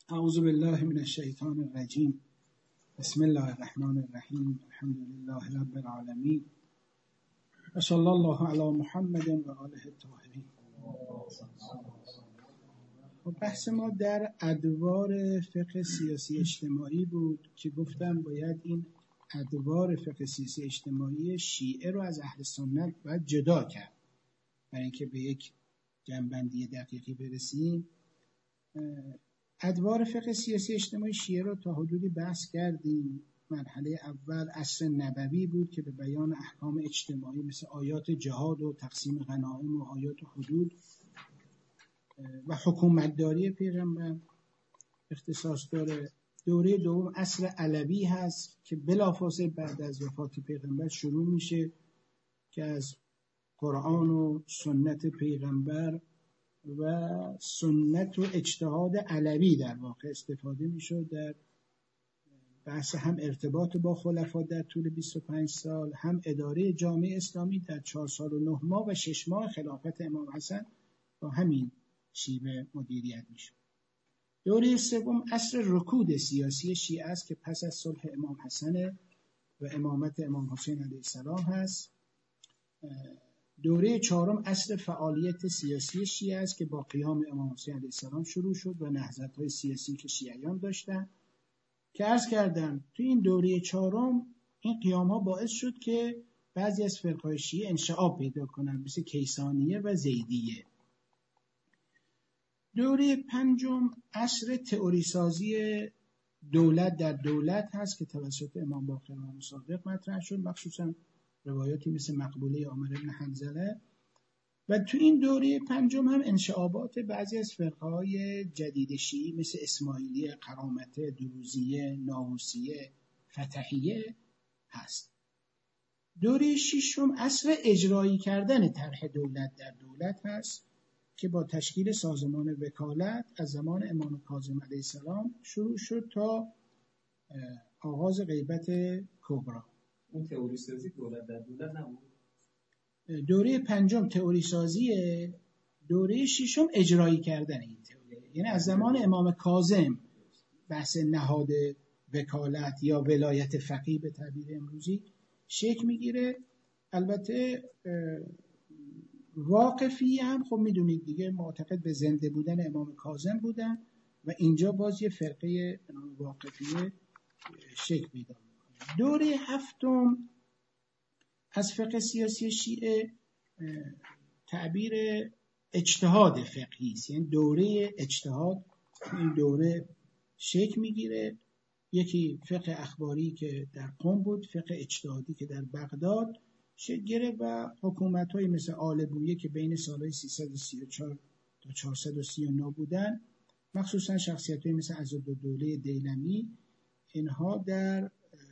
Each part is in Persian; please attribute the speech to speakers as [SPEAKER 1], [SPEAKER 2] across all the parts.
[SPEAKER 1] اعوذ بالله من الشیطان الرجیم. بسم الله الرحمن الرحیم. الحمد لله رب العالمین و صلی الله علی محمد و آله الطاهرین. بحث ما در ادوار فقه سیاسی اجتماعی بود که گفتم باید این ادوار فقه سیاسی اجتماعی شیعه رو از اهل سنت باید جدا کرد برای اینکه به یک جنبندی دقیقی برسیم. ادوار فقه سیاسی اجتماعی شیعه رو تا حدودی بحث کردیم. مرحله اول عصر نبوی بود که به بیان احکام اجتماعی مثل آیات جهاد و تقسیم غنایم و آیات حدود و حکومتداری پیغمبر اختصاص داره. دوره دوم عصر علوی هست که بلافاصله بعد از وفات پیغمبر شروع میشه که از قرآن و سنت پیغمبر و سنت و اجتهاد علوی در واقع استفاده میشه در بحث هم ارتباط با خلفا در طول 25 سال، هم اداره جامعه اسلامی در 4 سال و 9 ماه و 6 ماه خلافت امام حسن با همین شیوه مدیریت میشه. دوره سوم عصر رکود سیاسی شیعه است که پس از صلح امام حسن و امامت امام حسین علیه السلام هست. دوره چهارم عصر فعالیت سیاسی شیعه است که با قیام امام حسین علیه السلام شروع شد و نهضت‌های سیاسی که شیعیان داشتن که عرض کردم تو این دوره چهارم این قیام‌ها باعث شد که بعضی از فرقه‌های شیعه انشعاب پیدا کنند مثل کیسانیه و زیدیه. دوره پنجم عصر تئوری سازی دولت در دولت هست که توسط امام باقر و صادق مطرح شد، مخصوصا روایاتی مثل مقبوله عامر بن حنظله. و تو این دوره پنجم هم انشعابات بعضی از فرقه‌های جدید شیعی مثل اسماعیلیه، قرامته، دروزیه، ناووسیه، فتحیه هست. دوره ششم عصر اجرایی کردن طرح دولت در دولت هست که با تشکیل سازمان وکالت از زمان امام کاظم علیه السلام شروع شد تا آغاز غیبت کبری.
[SPEAKER 2] اون تئوری سازی دولت در دولت نبود.
[SPEAKER 1] دوره پنجم تئوری سازیه، دوره ششم اجرایی کردن این تئوری، یعنی از زمان امام کاظم بحث نهاد وکالت یا ولایت فقیه به تعبیر امروزی شکل میگیره. البته واقفی هم خب میدونید دیگه معتقد به زنده بودن امام کاظم بودن و اینجا باز یه فرقه واقفیه شکل پیدا میکنه. دوره هفتم از فقه سیاسی شیعه تعبیر اجتهاد فقهی است، یعنی دوره اجتهاد این دوره شکل میگیره. یکی فقه اخباری که در قم بود، فقه اجتهادی که در بغداد شکل گرفت و حکومت‌های مثل آل بویه که بین سالهای 334 تا 439 بودن، مخصوصا شخصیت‌های مثل عضدالدوله دیلمی، اینها در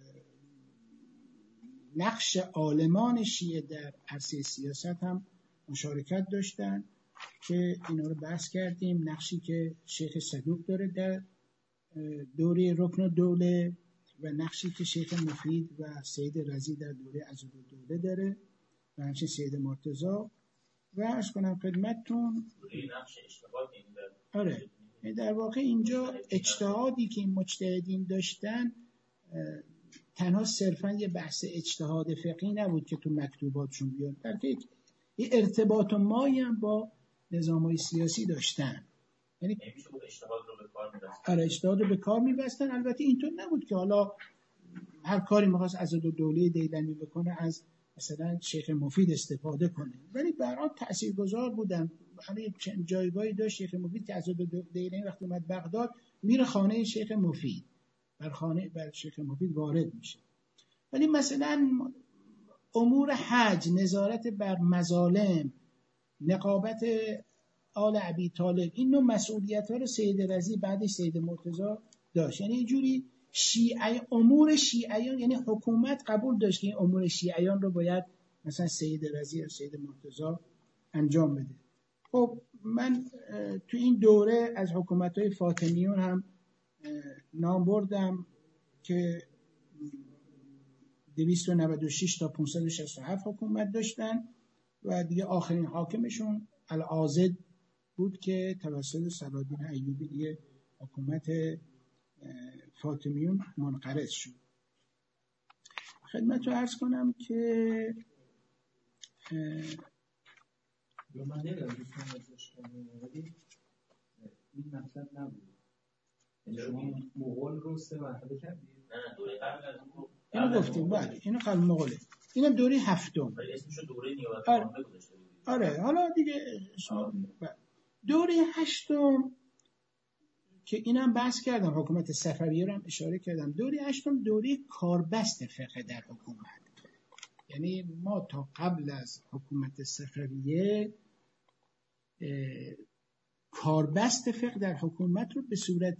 [SPEAKER 1] نقش عالمان شیعه در عرصه سیاست هم مشارکت داشتن که اینا رو بحث کردیم. نقشی که شیخ صدوق داره در دوره رکن الدوله و نقشی که شیخ مفید و سید رضی در دوره عضدالدوله داره و همچنین سید مرتضی. و عرض کنم خدمتتون
[SPEAKER 2] نقش اجتهاد
[SPEAKER 1] آره در واقع اینجا اجتهادی که این مجتهدین داشتن تنها صرفا یه بحث اجتهاد فقهی نبود که تو مکتوباتشون بیاد، بلکه یه ارتباط مایی هم با نظام‌های سیاسی داشتن. یعنی
[SPEAKER 2] اجتهاد رو به کار می‌بستن.
[SPEAKER 1] آره اجتهاد رو به کار می‌بستن. البته اینطور نبود که حالا هر کاری می‌خواست عضدالدوله دیلمی بکنه از مثلا شیخ مفید استفاده کنه، ولی برای تاثیرگذار بودن. همین جایگاهی داشت شیخ مفید که عضدالدوله دیلمی وقتی اومد بغداد میره خانه شیخ مفید، بر شیخ مفید وارد میشه. ولی مثلا امور حج، نظارت بر مظالم، نقابت آل ابی طالب، این نوع مسئولیت‌ها رو سید رضی بعدش سید مرتضی داشت. یعنی اینجوری امور شیعیان، یعنی حکومت قبول داشت که این امور شیعیان رو باید مثلا سید رضی یا سید مرتضی انجام بده. خب من تو این دوره از حکومت‌های فاطمیون هم نام بردم که 296 تا 567 حکومت داشتن و دیگه آخرین حاکمشون العاضد بود که توسط صلاح‌الدین ایوبی دیگه حکومت فاطمیون منقرض شد. خدمت رو عرض کنم که
[SPEAKER 2] من نمیدونم دوستان ازش کنم ولی این مطلب نبود. شما مغول رو 3 مرحله کردید؟ نه دوره قبل از اون
[SPEAKER 1] اینو گفتیم. بله اینو قبل مغوله. اینم دوره هفتم.
[SPEAKER 2] ولی اسمشو دوره نیابت‌خانه گذاشته بودید.
[SPEAKER 1] آره حالا دیگه دوره هشتم که اینم بحث کردم، حکومت صفویه رو هم اشاره کردم. دوره هشتم دوره کاربست فقه در حکومت. یعنی ما تا قبل از حکومت صفویه کاربست فقه در حکومت رو به صورت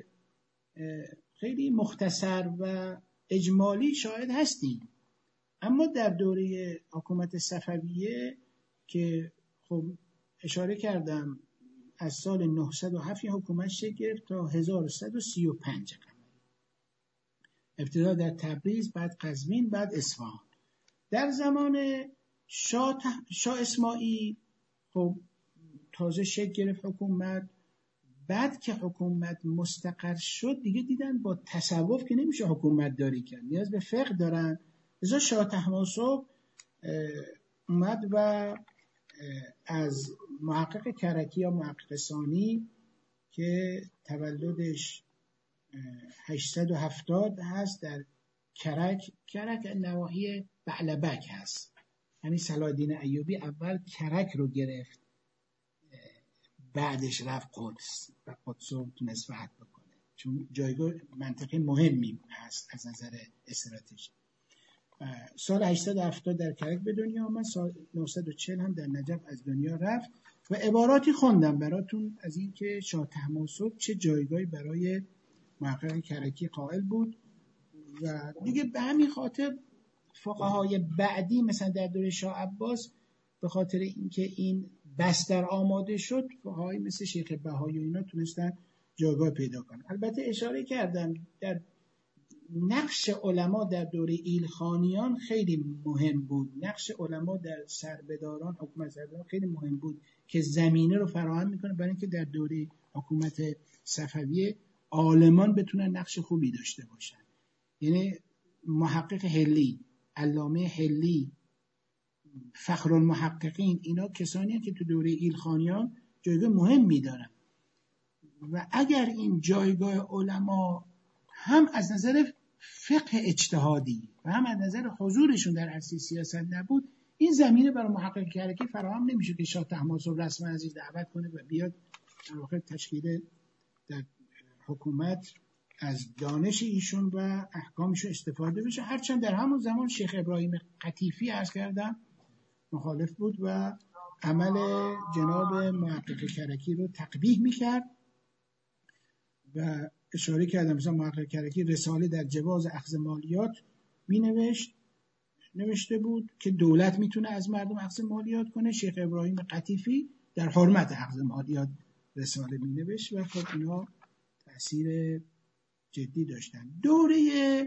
[SPEAKER 1] خیلی مختصر و اجمالی شاهد هستیم، اما در دوره حکومت صفویه که خب اشاره کردم از سال 907 حکومت شکل گرفت تا 1135 ابتدا در تبریز، بعد قزوین، بعد اصفهان. در زمان شاه اسماعیل خب تازه شکل گرفت حکومت. بعد که حکومت مستقر شد دیگه دیدن با تصوف که نمیشه حکومت داری کرد، نیاز به فقه دارن. لذا شاه طهماسب اومد و از محقق کرکی یا محقق ثانی که تولدش 870 هست در کرک نواحی بعلبک هست، یعنی صلاح الدین ایوبی اول کرک رو گرفت، بعدش رفت قدس و قدس رو تونست فتح بکنه، چون جایگاه منطقه مهمی هست از نظر استراتژی. سال 870 در کرک به دنیا آمد، سال 940 هم در نجف از دنیا رفت و عباراتی خوندم براتون از این که شاه طهماسب چه جایگاهی برای محقق کرکی قائل بود. و دیگه به همین خاطر فقهای بعدی مثلا در دوره شاه عباس به خاطر اینکه این بستر آماده شد، فقهای مثل شیخ بهایی و اینا تونستن جایگاه پیدا کنن. البته اشاره کردم در نقش علما در دوره ایلخانیان خیلی مهم بود. نقش علما در سربداران، حکومت سربداران خیلی مهم بود که زمینه رو فراهم میکنه برای اینکه در دوره حکومت صفویه عالمان بتونن نقش خوبی داشته باشن. یعنی محقق حلی، علامه حلی، فخرالمحققین، اینا کسانی هستند که تو دوره ایلخانیان جایگاه مهمی دارن و اگر این جایگاه علما هم از نظر فقه اجتهادی و هم از نظر حضورشون در عرصه سیاست نبود، این زمینه برای محقق کرکی فراهم نمیشه که شاه طهماسب رسما از این دعوت کنه و بیاد در واقع تشکیل در حکومت از دانش ایشون و احکامشون استفاده بشه. هرچند در همون زمان شیخ ابراهیم قطیفی عرض کردم مخالف بود و عمل جناب محقق کرکی رو تقبیح میکرد و اشاره کردم مثلا محقق کرکی رساله در جواز اخذ مالیات نوشته بود که دولت میتونه از مردم اخذ مالیات کنه. شیخ ابراهیم قطیفی در حرمت اخذ مالیات رساله مینوشت و خب اینا تأثیر جدی داشتن. دوره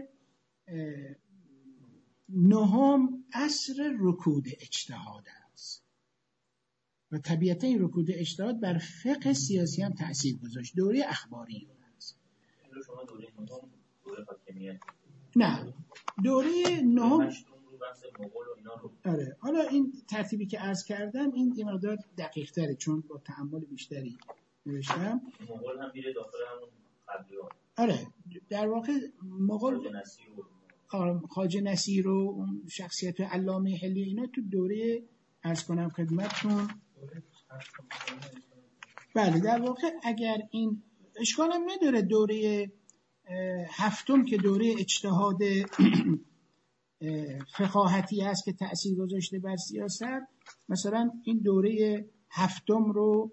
[SPEAKER 1] نهم عصر رکود اجتهاد است و طبیعتا این رکود اجتهاد بر فقه سیاسی هم تأثیر گذاشت. دوره اخباری است.
[SPEAKER 2] شما دوره نهم دوره حاکمیت؟
[SPEAKER 1] نه، دوره نهم
[SPEAKER 2] آره.
[SPEAKER 1] حالا این ترتیبی که عرض کردم این یه مقدار دقیق تره چون با تأمل بیشتری نوشتم.
[SPEAKER 2] مغول هم میره داخل همون قبلی‌ها.
[SPEAKER 1] آره در واقع مغول خواجه نصیر و اون شخصیت علامه حلی اینا تو دوره عرض کنم خدمتتون. بله در واقع اگر این اشکال هم نداره دوره هفتم که دوره اجتهاد فقاهتی هست که تأثیر گذاشته بر سیاست، مثلا این دوره هفتم رو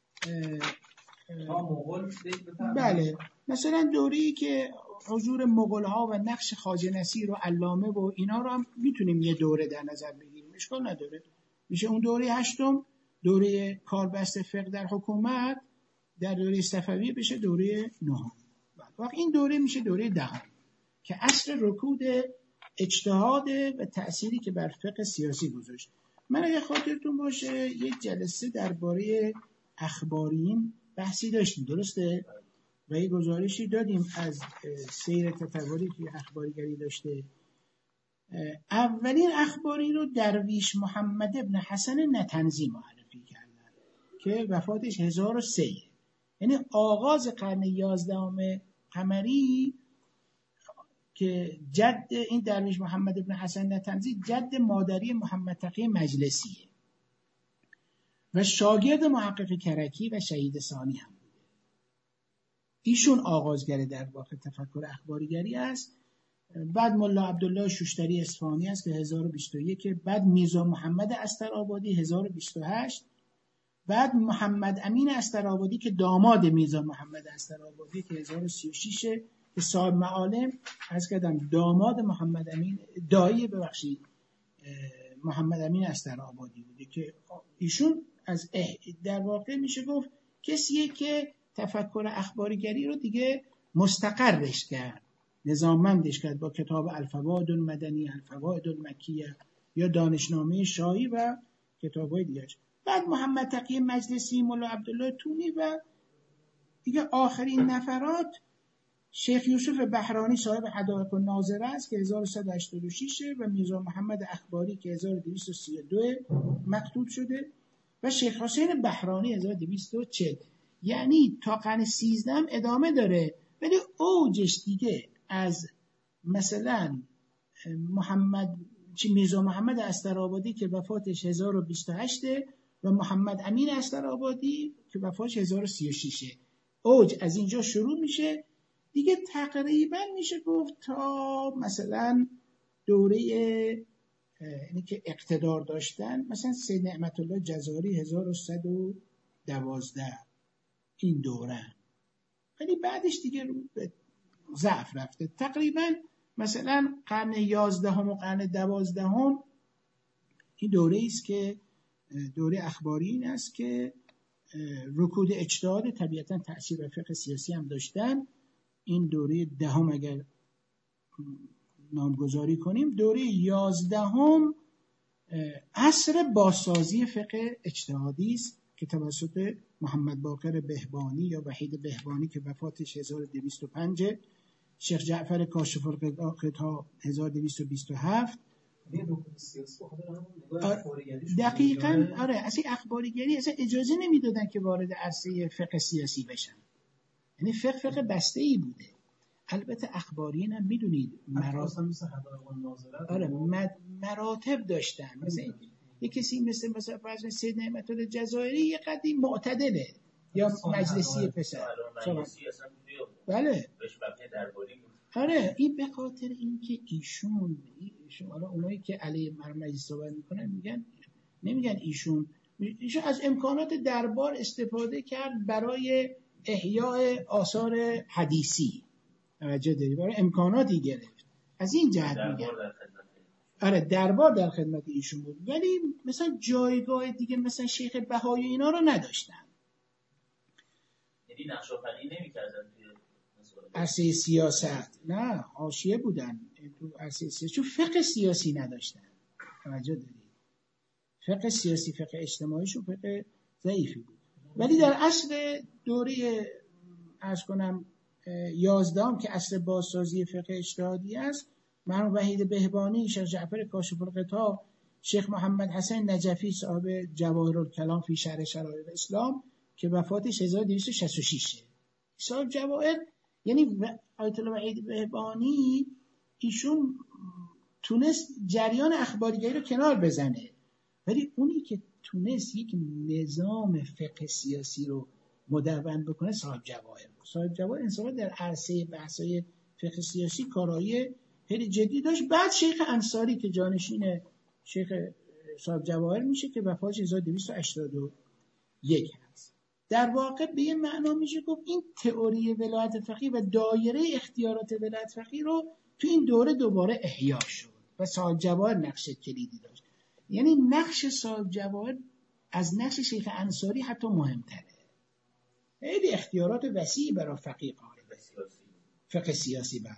[SPEAKER 1] بله مثلا دوره‌ای که حضور مغول‌ها و نقش خواجه نصیر و علامه و اینا رو هم میتونیم یه دوره در نظر بگیریم، اشکال نداره. میشه اون دوره هشتم، دوره کاربست فقه در حکومت. در دوره صفویه بشه دوره نهم. وقت این دوره میشه دوره دهم که عصر رکود اجتهاد و تأثیری که بر فقه سیاسی گذاشت. من اگه خاطرتون باشه یک جلسه درباره اخبارین بحثی داشتیم، درسته؟ و یه گزارشی دادیم از سیر تطوری که اخباریگری داشته. اولین اخباری رو درویش محمد ابن حسن نتنزی معرفی کردن که وفاتش 1003، یعنی آغاز قرن 11 قمری، که جد این درویش محمد ابن حسن نتنزی جد مادری محمد تقی مجلسیه و شاگرد محقق کرکی و شهید ثانی هم بوده. ایشون آغازگر در واقع تفکر اخباریگری است. بعد ملا عبدالله شوشتری اصفهانی است که 1021، بعد میرزا محمد استرآبادی 1028، بعد محمد امین استرآبادی که داماد میرزا محمد استرآبادی که 1036، که صاحب معالم از کردم داماد محمد امین دایی محمد امین استرآبادی بوده که ایشون از در واقع میشه گفت کسیه که تفکر اخباریگری رو دیگه مستقرش کرد، نظاممندش کرد با کتاب الفوائد المدنی، الفوائد المکیه یا دانشنامه شاهی و کتاب‌های دیگه. بعد محمد تقی مجلسی، مولا عبدالله تونی و دیگه آخرین نفرات شیخ یوسف بحرانی صاحب حدائق الناظره است که 1186 و میرزا محمد اخباری که 1232 مقتول شده و شیخ حسین بحرانی 1240. یعنی تا قرن 13 هم ادامه داره، ولی اوجش دیگه از مثلا میرزا محمد استرآبادی که وفاتش 1028 و محمد امین استرآبادی که وفاتش 1036. اوج از اینجا شروع میشه دیگه، تقریبا میشه گفت تا مثلا دوره یعنی که اقتدار داشتن مثلا سید نعمت الله جزاری 1112 این دوره، ولی بعدش دیگه رو به ضعف رفته. تقریبا مثلا قرن 11 و قرن 12 این دوره است که دوره اخباری این است که رکود اجتهاد طبیعتا تأثیر به فقه سیاسی هم داشتن. این دوره 10 اگر نامگذاری کنیم، دوره 11 عصر بازسازی فقه اجتهادی است که توسط محمد باقر بهبانی یا وحید بهبانی که وفاتش 1205، شیخ جعفر کاشف الغطا 1227. دقیقاً آره، اصلا اخباریگری اصلا اجازه نمیدادن که وارد عرصه فقه سیاسی بشن، یعنی فقه بسته‌ای بوده. البته اخباریین هم میدونید مراتب داشتن. مثلا یک کسی مثلا فرض سید نعمت الله جزایری یه قدیم معتدله یا مجلسی پسر بله آره، این به خاطر اینکه ایشون حالا اونایی که علیه مجلس صحبت میکنن نمیگن ایشون از امکانات دربار استفاده کرد برای احیاء آثار حدیثی، توجه داری، برای امکاناتی گرفت، از این جهت میگن آره دربار در خدمت ایشون بود، ولی مثلا جایگاه دیگه مثلا شیخ بهایی اینا رو نداشتن.
[SPEAKER 2] یعنی نقش‌آفرینی نمی‌کردن توی
[SPEAKER 1] عرصه سیاست، نه حاشیه بودن تو عرصه سیاست، چون فقه سیاسی نداشتن. توجه داری، فقه سیاسی، فقه اجتماعیشون فقه ضعیفی بود. ولی در عصر دوره عرض کنم 11 که عصر بازسازی فقه اجتهادی است، مرحوم وحید بهبانی، شیخ جعفر کاشف الغطا، شیخ محمد حسین نجفی صاحب جواهر الکلام فی شرح شرایع الاسلام که وفاتش 1266 صاحب جواهر، یعنی آیت الله وحید بهبانی ایشون تونست جریان اخباریگری رو کنار بزنه، ولی اونی که تونست یک نظام فقه سیاسی رو مدون بکنه صاحب جواهر بود. صاحب جواهر انصافا در عرصه بحث‌های فقه سیاسی کارایی خیلی جدی داشت. بعد شیخ انصاری که جانشین شیخ صاحب جواهر میشه که وفاتش 1281 هست. در واقع به یه معنا میشه گفت این تئوری ولایت فقیه و دایره اختیارات ولایت فقیه رو تو این دوره دوباره احیا شد و صاحب جواهر نقش کلیدی داشت. یعنی نقش صاحب جواهر از نقش شیخ انصاری حتی مهمتره. خیلی اختیارات وسیعی برای فقیه قائل فقه سیاسی. بعد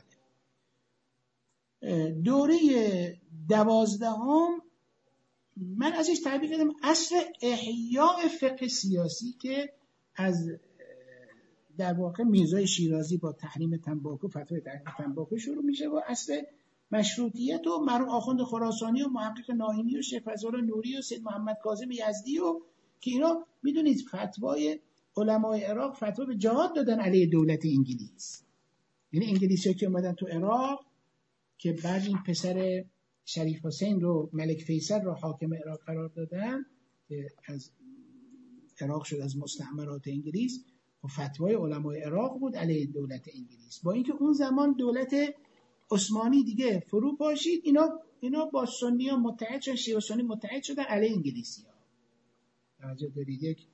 [SPEAKER 1] دوره 12 من ازش تعبیر کردم عصر احیاء فقه سیاسی که از در واقع میرزای شیرازی با تحریم تنباکو، فتوای تحریم تنباکو شروع میشه و اصل مشروطیت و مرحوم آخوند خراسانی و محقق ناینی و شیخ فضل نوری و سید محمد کاظم یزدی و که اینا میدونید فتوای علمای عراق فتوا به جهاد دادن علیه دولت انگلیس. یعنی انگلیسی‌ها که اومدن تو عراق که بعد این پسر شریف حسین رو ملک فیصل رو حاکم عراق قرار دادن که از عراق شد از مستعمرات انگلیس و فتوای علمای عراق بود علیه دولت انگلیس. با اینکه اون زمان دولت عثمانی دیگه فرو پاشید، اینا با سنی ها متحد شدن، شیعه و سنی متحد شدن علیه انگلیسی ها. توجه دارید؟ یک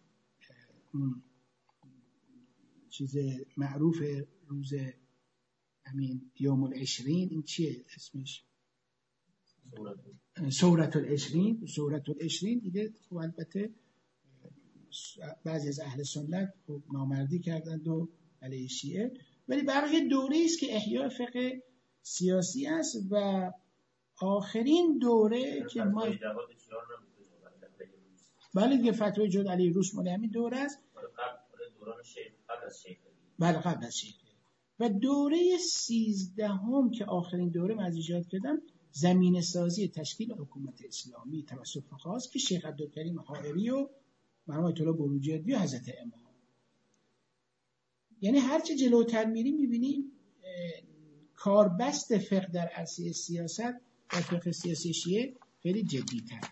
[SPEAKER 1] چیز معروف روز همین یوم العشرین، این چیه اسمش؟ ثورت العشرین دیگه. خب البته بعضی از اهل سنت خب نامردی کردند و علیه شیعه، ولی برای دوره است که احیاء فقه سیاسی است و آخرین دوره که ما بله دیگه فتوای جهاد علیه روس مال همین دوره است. بله قبل از شیخ. و دوره 13 که آخرین دوره من از ایجاد کردم زمینه سازی تشکیل حکومت اسلامی توسط فقها که شیخ عبدالکریم حائری و مرحوم آیت الله بروجردی و حضرت امام. یعنی هرچه جلوتر میریم میبینیم کاربست فقه در عرصه سیاست و فقه سیاسی شیعه خیلی جدی‌تر.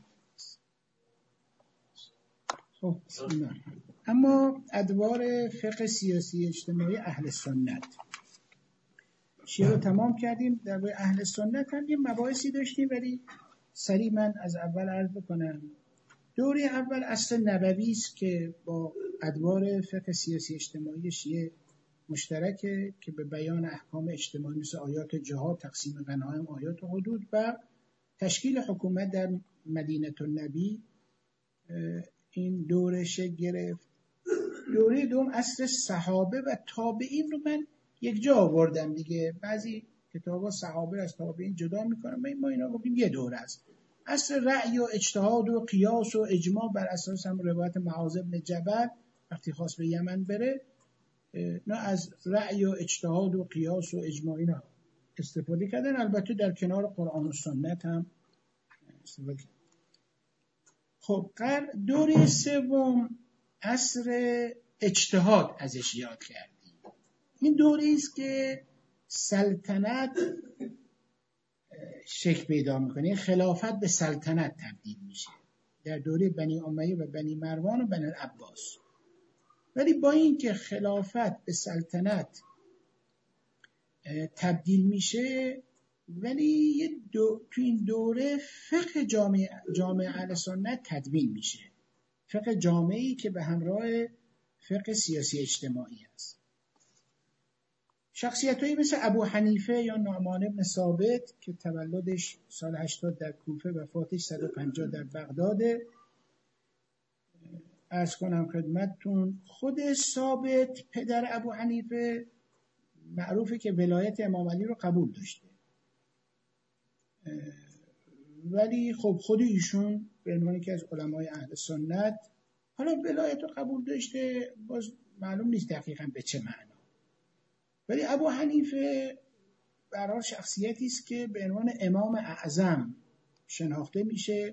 [SPEAKER 1] خب اما ادوار فقه سیاسی اجتماعی اهل سنت شیعه رو تمام کردیم. در باره اهل سنت هم یه مباحثی داشتیم ولی سریع من از اول عرض بکنم. دوره اول عصر نبوی است که با ادوار فقه سیاسی اجتماعی شیعه مشترکه که به بیان احکام اجتماعی مثل آیات جهاد، تقسیم غنایم، آیات حدود و تشکیل حکومت در مدینه النبی این دوره شکل گرفت. دوره دوم عصر صحابه و تابعین رو من یک جا آوردم دیگه. بعضی کتابا صحابه از تابعین جدا میکنن، ما اینا گفتیم یه دوره است. عصر رأی و اجتهاد و قیاس و اجماع بر اساس هم روایت معاذ بن جبل وقتی خواست به یمن بره، نه از رأی و اجتهاد و قیاس و اجماع اینا استفاده کردن، البته در کنار قرآن و سنت هم استفاده کردن. خب دوره سوم عصر اجتهاد ازش یاد کردیم. این دوره است که سلطنت شکل پیدا میکنه، خلافت به سلطنت تبدیل میشه در دوره بنی امیه و بنی مروان و بنی العباس. ولی با این که خلافت به سلطنت تبدیل میشه، ولی تو این دوره فقه جامعه اهل سنت تدوین میشه، فقه جامعی که به همراه فقه سیاسی اجتماعی است. شخصیتایی مثل ابو حنیفه یا نعمان بن ثابت که تولدش سال 80 در کوفه، وفاتش 150 در بغداده. عرض کنم خدمتتون خود ثابت پدر ابو حنیفه معروفه که ولایت امام علی رو قبول داشته، ولی خب خود ایشون به عنوان که از علمای اهل سنت حالا ولایت رو قبول داشته، باز معلوم نیست دقیقاً به چه معنا. ولی ابو حنیفه برای شخصیتی است که به عنوان امام اعظم شناخته میشه.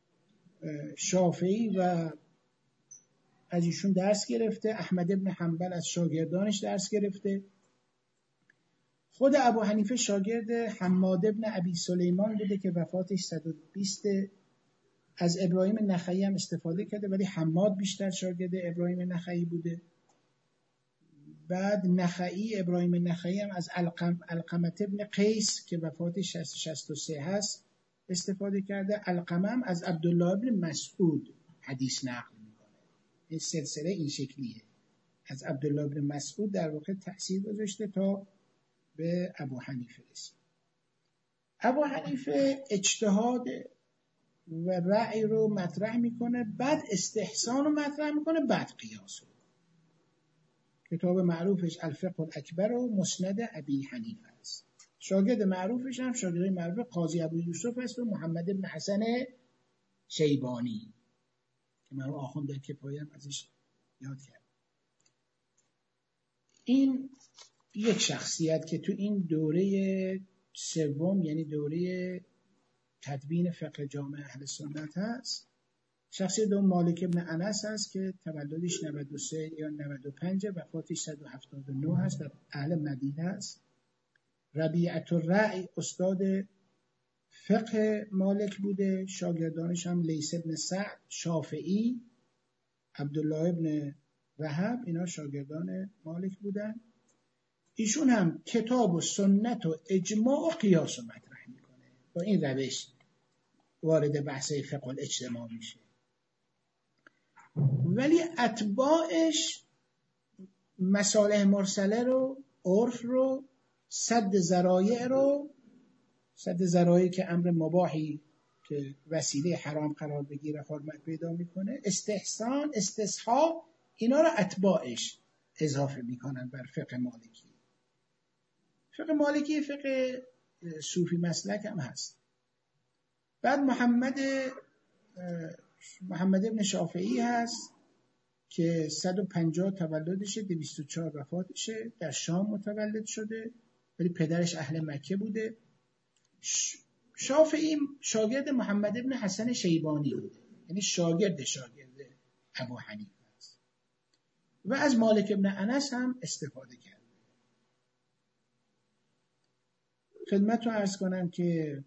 [SPEAKER 1] شافعی و از ایشون درس گرفته، احمد ابن حنبل از شاگردانش درس گرفته. خود ابو حنیفه شاگرد حماد ابن ابی سلیمان بوده که وفاتش 120. از ابراهیم نخعی هم استفاده کرده ولی حماد بیشتر شاگرد ابراهیم نخعی بوده. بعد ابراهیم نخعی هم از علقمه ابن قیس که وفاتش 63 هست استفاده کرده. علقمه هم از عبدالله ابن مسعود حدیث نقل میکنه. این سلسله این شکلیه، از عبدالله ابن مسعود در واقع تأثیر گذاشته تا به ابو حنیفه رسید. ابو حنیفه اجتهاد و رأی رو مطرح میکنه، بعد استحسان رو مطرح میکنه، بعد قیاس رو. کتاب معروفش الفقه الاکبر و مسند ابی حنیفه است. شاگرد معروفش هم شاگرد معروف قاضی ابو یوسف است و محمد بن حسن شیبانی که من آخوند در کفایه هم ازش یاد کرد. این یک شخصیت که تو این دوره سوم، یعنی دوره تدوین فقه جامع اهل سنت هست. شخصیت دوم مالک ابن انس هست که تولدش 93 یا 95، وفاتش 179 هست، در اهل مدینه است. ربیعة الرأی استاد فقه مالک بوده، شاگردانش هم لیث ابن سعد، شافعی، عبدالله ابن وهب، اینا شاگردان مالک بودن. ایشون هم کتاب و سنت و اجماع و قیاس رو مطرح میکنه، با این روش وارد بحث فقه الاجتماع میشه. ولی اتباعش مصالح مرسله رو، عرف رو، سد ذرایع که امر مباحی که وسیله حرام قرار بگیره حرمت پیدا میکنه، استحسان، استصحاب، اینا رو اتباعش اضافه میکنن بر فقه مالکی. فقه مالکی فقه صوفی مسلک هم هست. بعد محمد ابن شافعی هست که 150 تولدشه، 204 وفاتشه، در شام متولد شده ولی پدرش اهل مکه بوده. شافعی شاگرد محمد ابن حسن شیبانی بوده، یعنی شاگرد ابو حنیفه است و از مالک ابن انس هم استفاده کرده. خدمت رو عرض کنم که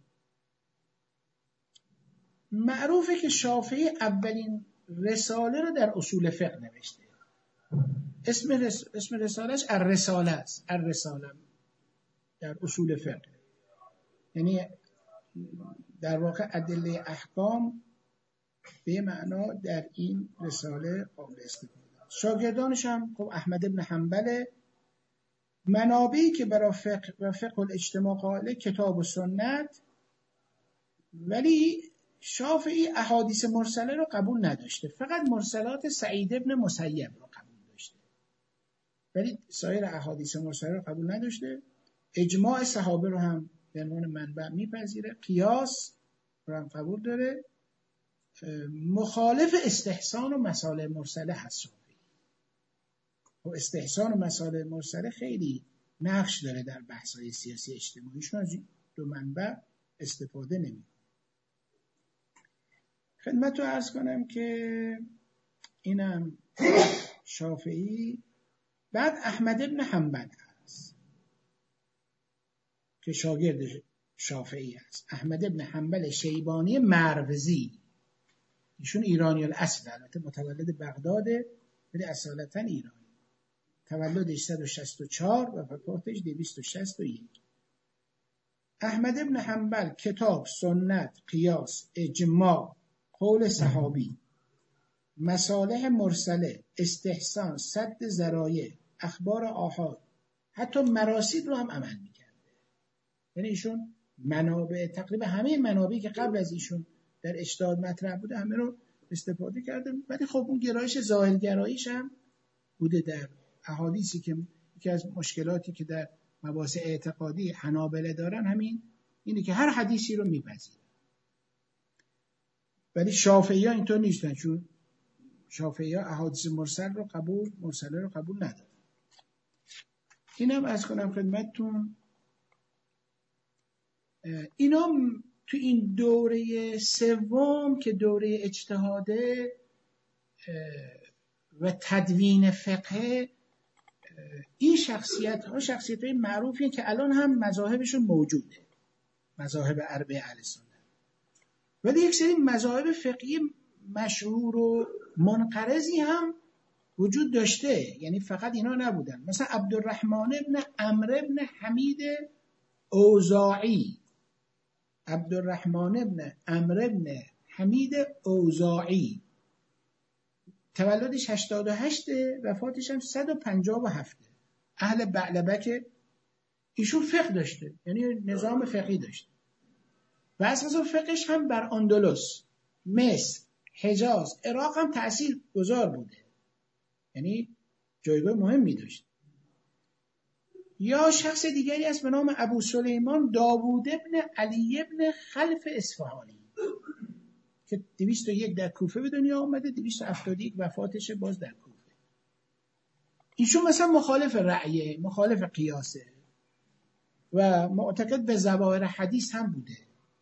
[SPEAKER 1] معروفه که اولین رساله رو در اصول فقه نوشته. اسم رسالش الرساله است. الرساله در اصول فقه، یعنی در واقع ادله احکام به معنا در این رساله قابل استفاده. شاگردانش هم خب احمد ابن حنبل. منابعی که برای فقه و فقه الاجتماع قائله کتاب و سنت، ولی شافعی احادیث مرسله رو قبول نداشته، فقط مرسلات سعید ابن مسیب رو قبول داشته، ولی سایر احادیث مرسله رو قبول نداشته. اجماع صحابه رو هم به عنوان منبع میپذیره، قیاس رو هم قبول داره. مخالف استحسان و مصالح مرسله هست. و استحسان و مصالح مرسله خیلی نقش داره در بحث‌های سیاسی اجتماعیشون، از دو منبع استفاده نمی‌کنه. خدمت رو عرض کنم که اینم شافعی. بعد احمد ابن حنبل هست که شاگرد شافعی هست. احمد ابن حنبل شیبانی مروزی، ایشون ایرانی الاصل، البته متولد بغداده ولی اصالتا ایرانی. تولدش 164 و وفاتش 261. احمد ابن حنبل کتاب، سنت، قیاس، اجماع، قول صحابی، مصالح مرسله، استحسان، سد ذرایع، اخبار آحاد، حتی مراسیل رو هم عمل میکرده. یعنی ایشون منابع، تقریبا همه منابعی که قبل از ایشون در اجتهاد مطرح بوده همه رو استفاده کرده. ولی خب اون گرایش ظاهرگراییش هم بوده در احادیثی که یکی از مشکلاتی که در مباحث اعتقادی حنابلة دارن همین اینه که هر حدیثی رو میپذیرن. ولی شافعی‌ها اینطور نیستن، چون شافعی‌ها احادیث مرسله رو قبول ندارن. اینم از کنم خدمتتون. اینا تو این دوره سوم که دوره اجتهاده و تدوین فقه، این شخصیت‌های معروفی که الان هم مذاهبشون موجوده، مذاهب اربعه اهل سنت، ولی یک سری مذاهب فقهی مشهور و منقرضی هم وجود داشته، یعنی فقط اینا نبودن. مثلا عبدالرحمن ابن عمرو ابن حمید اوزاعی، عبدالرحمن ابن عمرو ابن حمید اوزاعی، تولدش 88، وفاتش هم 157. اهل بعلبک. ایشون فقه داشته، یعنی نظام فقهی داشته و اساس فقهش هم بر اندلس، مصر، حجاز، عراق هم تأثیر گذار بوده، یعنی جایگاه مهمی داشت. یا شخص دیگری است به نام ابو سلیمان داوود ابن علی ابن خلف اصفهانی که 201 در کوفه به دنیا آمده، 271 وفاتش باز در کوفه. ایشون مثلا مخالف رأیه، مخالف قیاسه و معتقد به ظواهر حدیث هم بوده.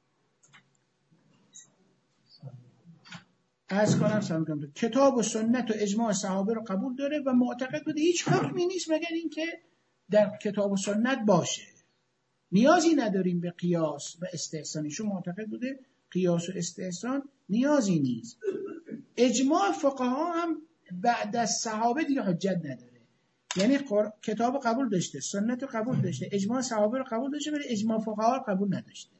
[SPEAKER 1] عرض کنم کتاب و سنت و اجماع صحابه رو قبول داره و معتقد بوده هیچ حکمی نیست مگر اینکه در کتاب و سنت باشه، نیازی نداریم به قیاس و استحسان. ایشون معتقد بوده قیاس و استحسان نیازی نیست. اجماع فقها هم بعد از صحابه دیگه حجت نداره، یعنی کتاب قبول داشته، سنت رو قبول داشته، اجماع صحابه رو قبول داشته، ولی اجماع فقها رو قبول نداشته.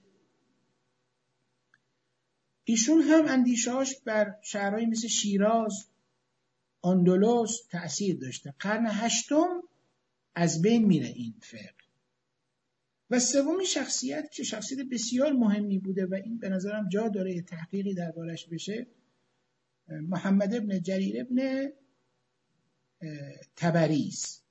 [SPEAKER 1] ایشون هم اندیشه‌اش بر شهرهایی مثل شیراز، اندلس تأثیر داشته. قرن هشتم از بین میره این فقه. و سومی شخصیت که شخصیت بسیار مهمی بوده و این به نظرم جا داره یه تحقیقی دربارش بشه، محمد ابن جریر ابن طبری است.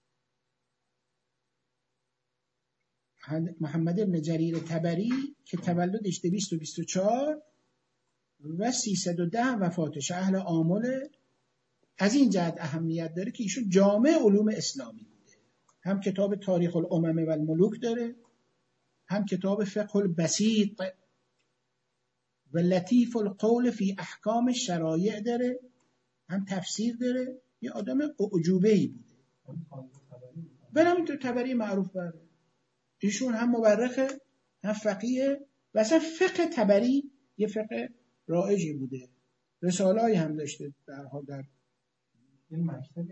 [SPEAKER 1] محمد ابن جریر طبری که تولدش 224 و 310 وفاتش، اهل آمل. از این جهت اهمیت داره که ایشون جامع علوم اسلامی بوده، هم کتاب تاریخ الامم و الملوک داره، هم کتاب فقه البسیط و لطیف القول فی احکام الشرایع داره، هم تفسیر داره. یه آدم اعجوبه‌ای بوده. و همینطور طبری معروف بره. ایشون هم مورخه، هم فقیه و اصلا فقه طبری یه فقه رایجی بوده. رساله‌ای هم داشته در حال در
[SPEAKER 2] این مکتبی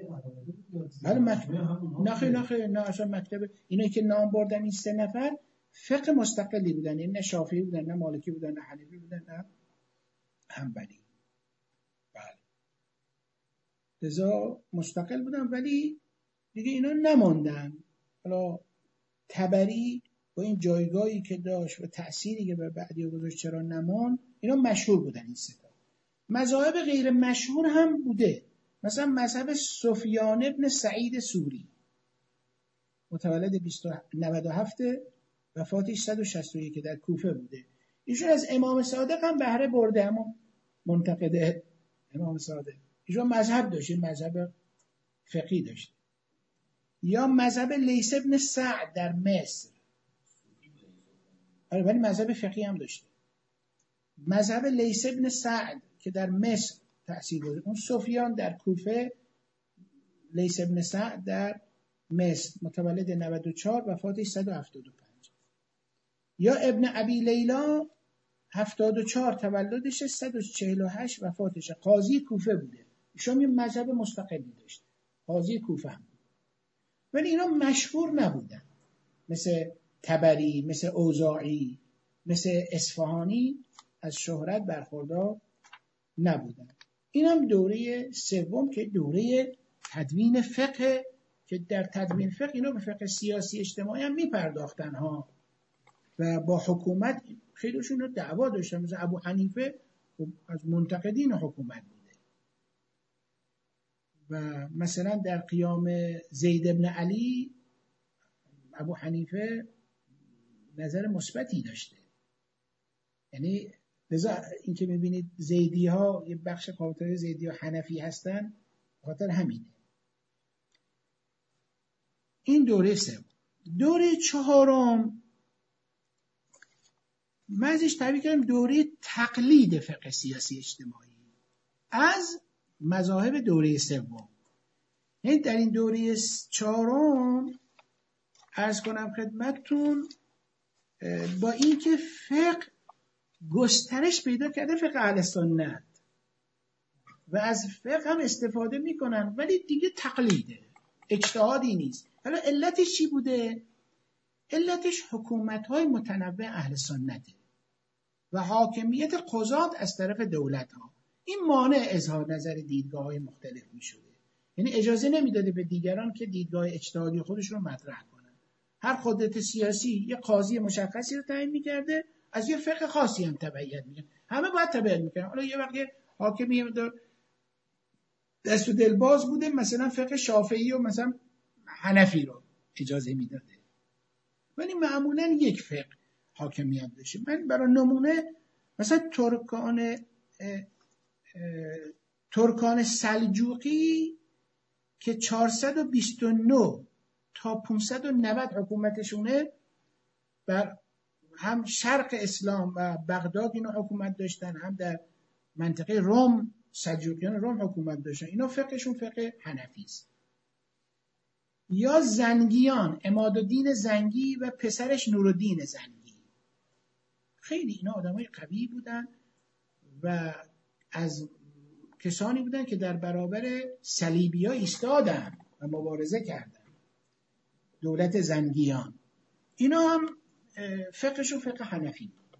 [SPEAKER 1] نه اصلا مکتب اینایی که نام بردن این 3 نفر فقه مستقلی بودن، یعنی نه شافعی بودن، نه مالکی بودن، نه حنفی بودن، نه حنبلی. بله، لذا مستقل بودن ولی دیگه اینا نماندن. حالا طبری با این جایگاهی که داشت و تأثیری که بر بعدی گذاشت چرا نمان، اینا مشهور بودن این 3 تا. مذاهب غیر مشهور هم بوده، مثلا مذهب سفیان ابن سعید سوری، متولد 97 وفاتش 161 که در کوفه بوده. ایشون از امام صادق هم بهره برده، اما منتقد امام صادق. ایشون مذهب داشته، مذهب فقهی داشته. یا مذهب لیث ابن سعد در مصر، ولی مذهب فقهی هم داشته. مذهب لیث ابن سعد که در مصر تأثیر داشته، اون سفیان در کوفه، لیث ابن سعد در مصر، متولد 94 وفاتش 175. یا ابن ابی لیلا 74 تولدش، 148 وفاتش، قاضی کوفه بوده. ایشون یه مذهب مستقلی داشته، قاضی کوفه هم بود. ولی اینا مشهور نبودن، مثل طبری، مثل اوزاعی، مثل اصفهانی از شهرت برخوردار نبودن. این هم دوره سوم که دوره تدوین فقه، که در تدوین فقه اینا به فقه سیاسی اجتماعی هم میپرداختن ها و با حکومت خیلیشون رو دعوا داشتن. مثل ابو حنیفه از منتقدین حکومت بوده و مثلا در قیام زید بن علی ابو حنیفه نظر مثبتی داشته. یعنی لذا این که میبینید زیدی ها یه بخش قاطر زیدی ها حنفی هستن خاطر همینه. این دوره سوم. دوره چهارم من ازش تعبیر کردم دوره تقلید فقه سیاسی اجتماعی از مذاهب دوره سوم. یعنی در این دوره چهارم عرض کنم خدمتتون، با اینکه فقه گسترش پیدا کرده، فقه اهل سنت، و از فقه هم استفاده میکنن، ولی دیگه تقلیده، اجتهادی نیست. حالا علتش چی بوده؟ علتش حکومت‌های متنوع اهل سنته و حاکمیت قضات از طرف دولت‌ها. این مانع اظهار نظر دیدگاه‌های مختلف می‌شده. یعنی اجازه نمیداده به دیگران که دیدگاه اجتهادی خودشون رو مطرح کنن. هر قدرت سیاسی یه قاضی مشخصی رو تعیین می‌کرده، از یه فقه خاصی هم تبعیت می‌کنه. همه باید تبعیت می‌کنن. حالا یه وقت حاکمی دست و دلباز بوده، مثلا فقه شافعی و مثلا حنفی رو اجازه میداده، ولی معمولا یک فقه حاکمیت داشته. من برای نمونه مثلا ترکان سلجوقی که 429 تا 590 حکومتشونه بر هم شرق اسلام و بغداد اینو حکومت داشتن، هم در منطقه روم سلجوقیان روم حکومت داشتن. اینا فقهشون فقه حنفی است. یا زنگیان، عمادالدین زنگی و پسرش نورالدین زنگی، خیلی اینا آدمای قوی بودن و از کسانی بودن که در برابر صلیبی‌ها ایستادن و مبارزه کردن. دولت زنگیان اینا هم فقهشون فقه حنفی بود.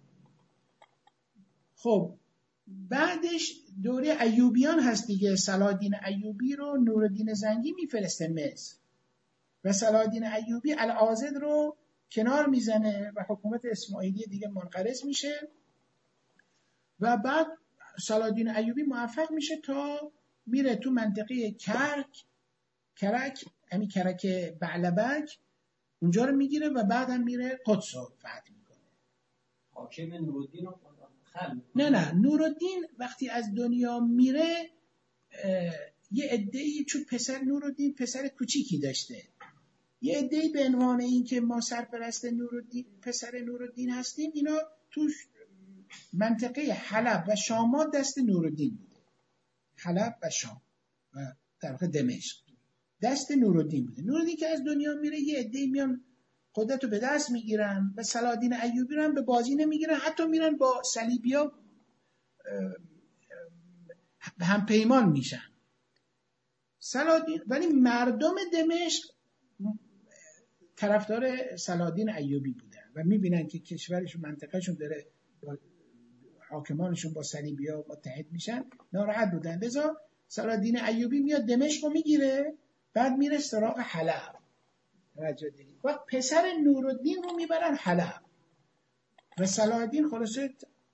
[SPEAKER 1] خب بعدش دوره ایوبیان هست دیگه. صلاح‌الدین ایوبی رو نورالدین زنگی میفرسته مصر و صلاح‌الدین ایوبی العاضد رو کنار میزنه و حکومت اسماعیلی دیگه منقرض میشه و بعد صلاح‌الدین ایوبی موفق میشه تا میره تو منطقه کرک بعلبک، اونجا رو میگیره و بعد هم میره قدس رو فتح میکنه.
[SPEAKER 2] حاکم نورالدین رو
[SPEAKER 1] نه نورالدین وقتی از دنیا میره یه عده‌ای، چون پسر نورالدین پسر کوچیکی داشته، یه عده‌ای به عنوان این که ما سرپرست نورالدین پسر نورالدین هستیم، اینا تو منطقه حلب و شامات دست نورالدین بوده. حلب و شام و در واقع دمشق دست نورالدین بوده. نورالدین که از دنیا میره یه عده‌ای میان قدرت رو به دست میگیرن و صلاح‌الدین ایوبی رو هم به بازی نمیگیرن، حتی میرن با صلیبی‌ها هم پیمان میشن. صلاح‌الدین ولی مردم دمشق طرفدار صلاح‌الدین ایوبی بودن و میبینن که کشورشون منطقهشون داره با حاکمانشون با صلیبی‌ها متحد میشن، ناراحت بودن. لذا صلاح‌الدین ایوبی میاد دمشق رو میگیره، بعد میره سراغ حلب و پسر نورالدین رو میبرن حلب و صلاح‌الدین خلاصه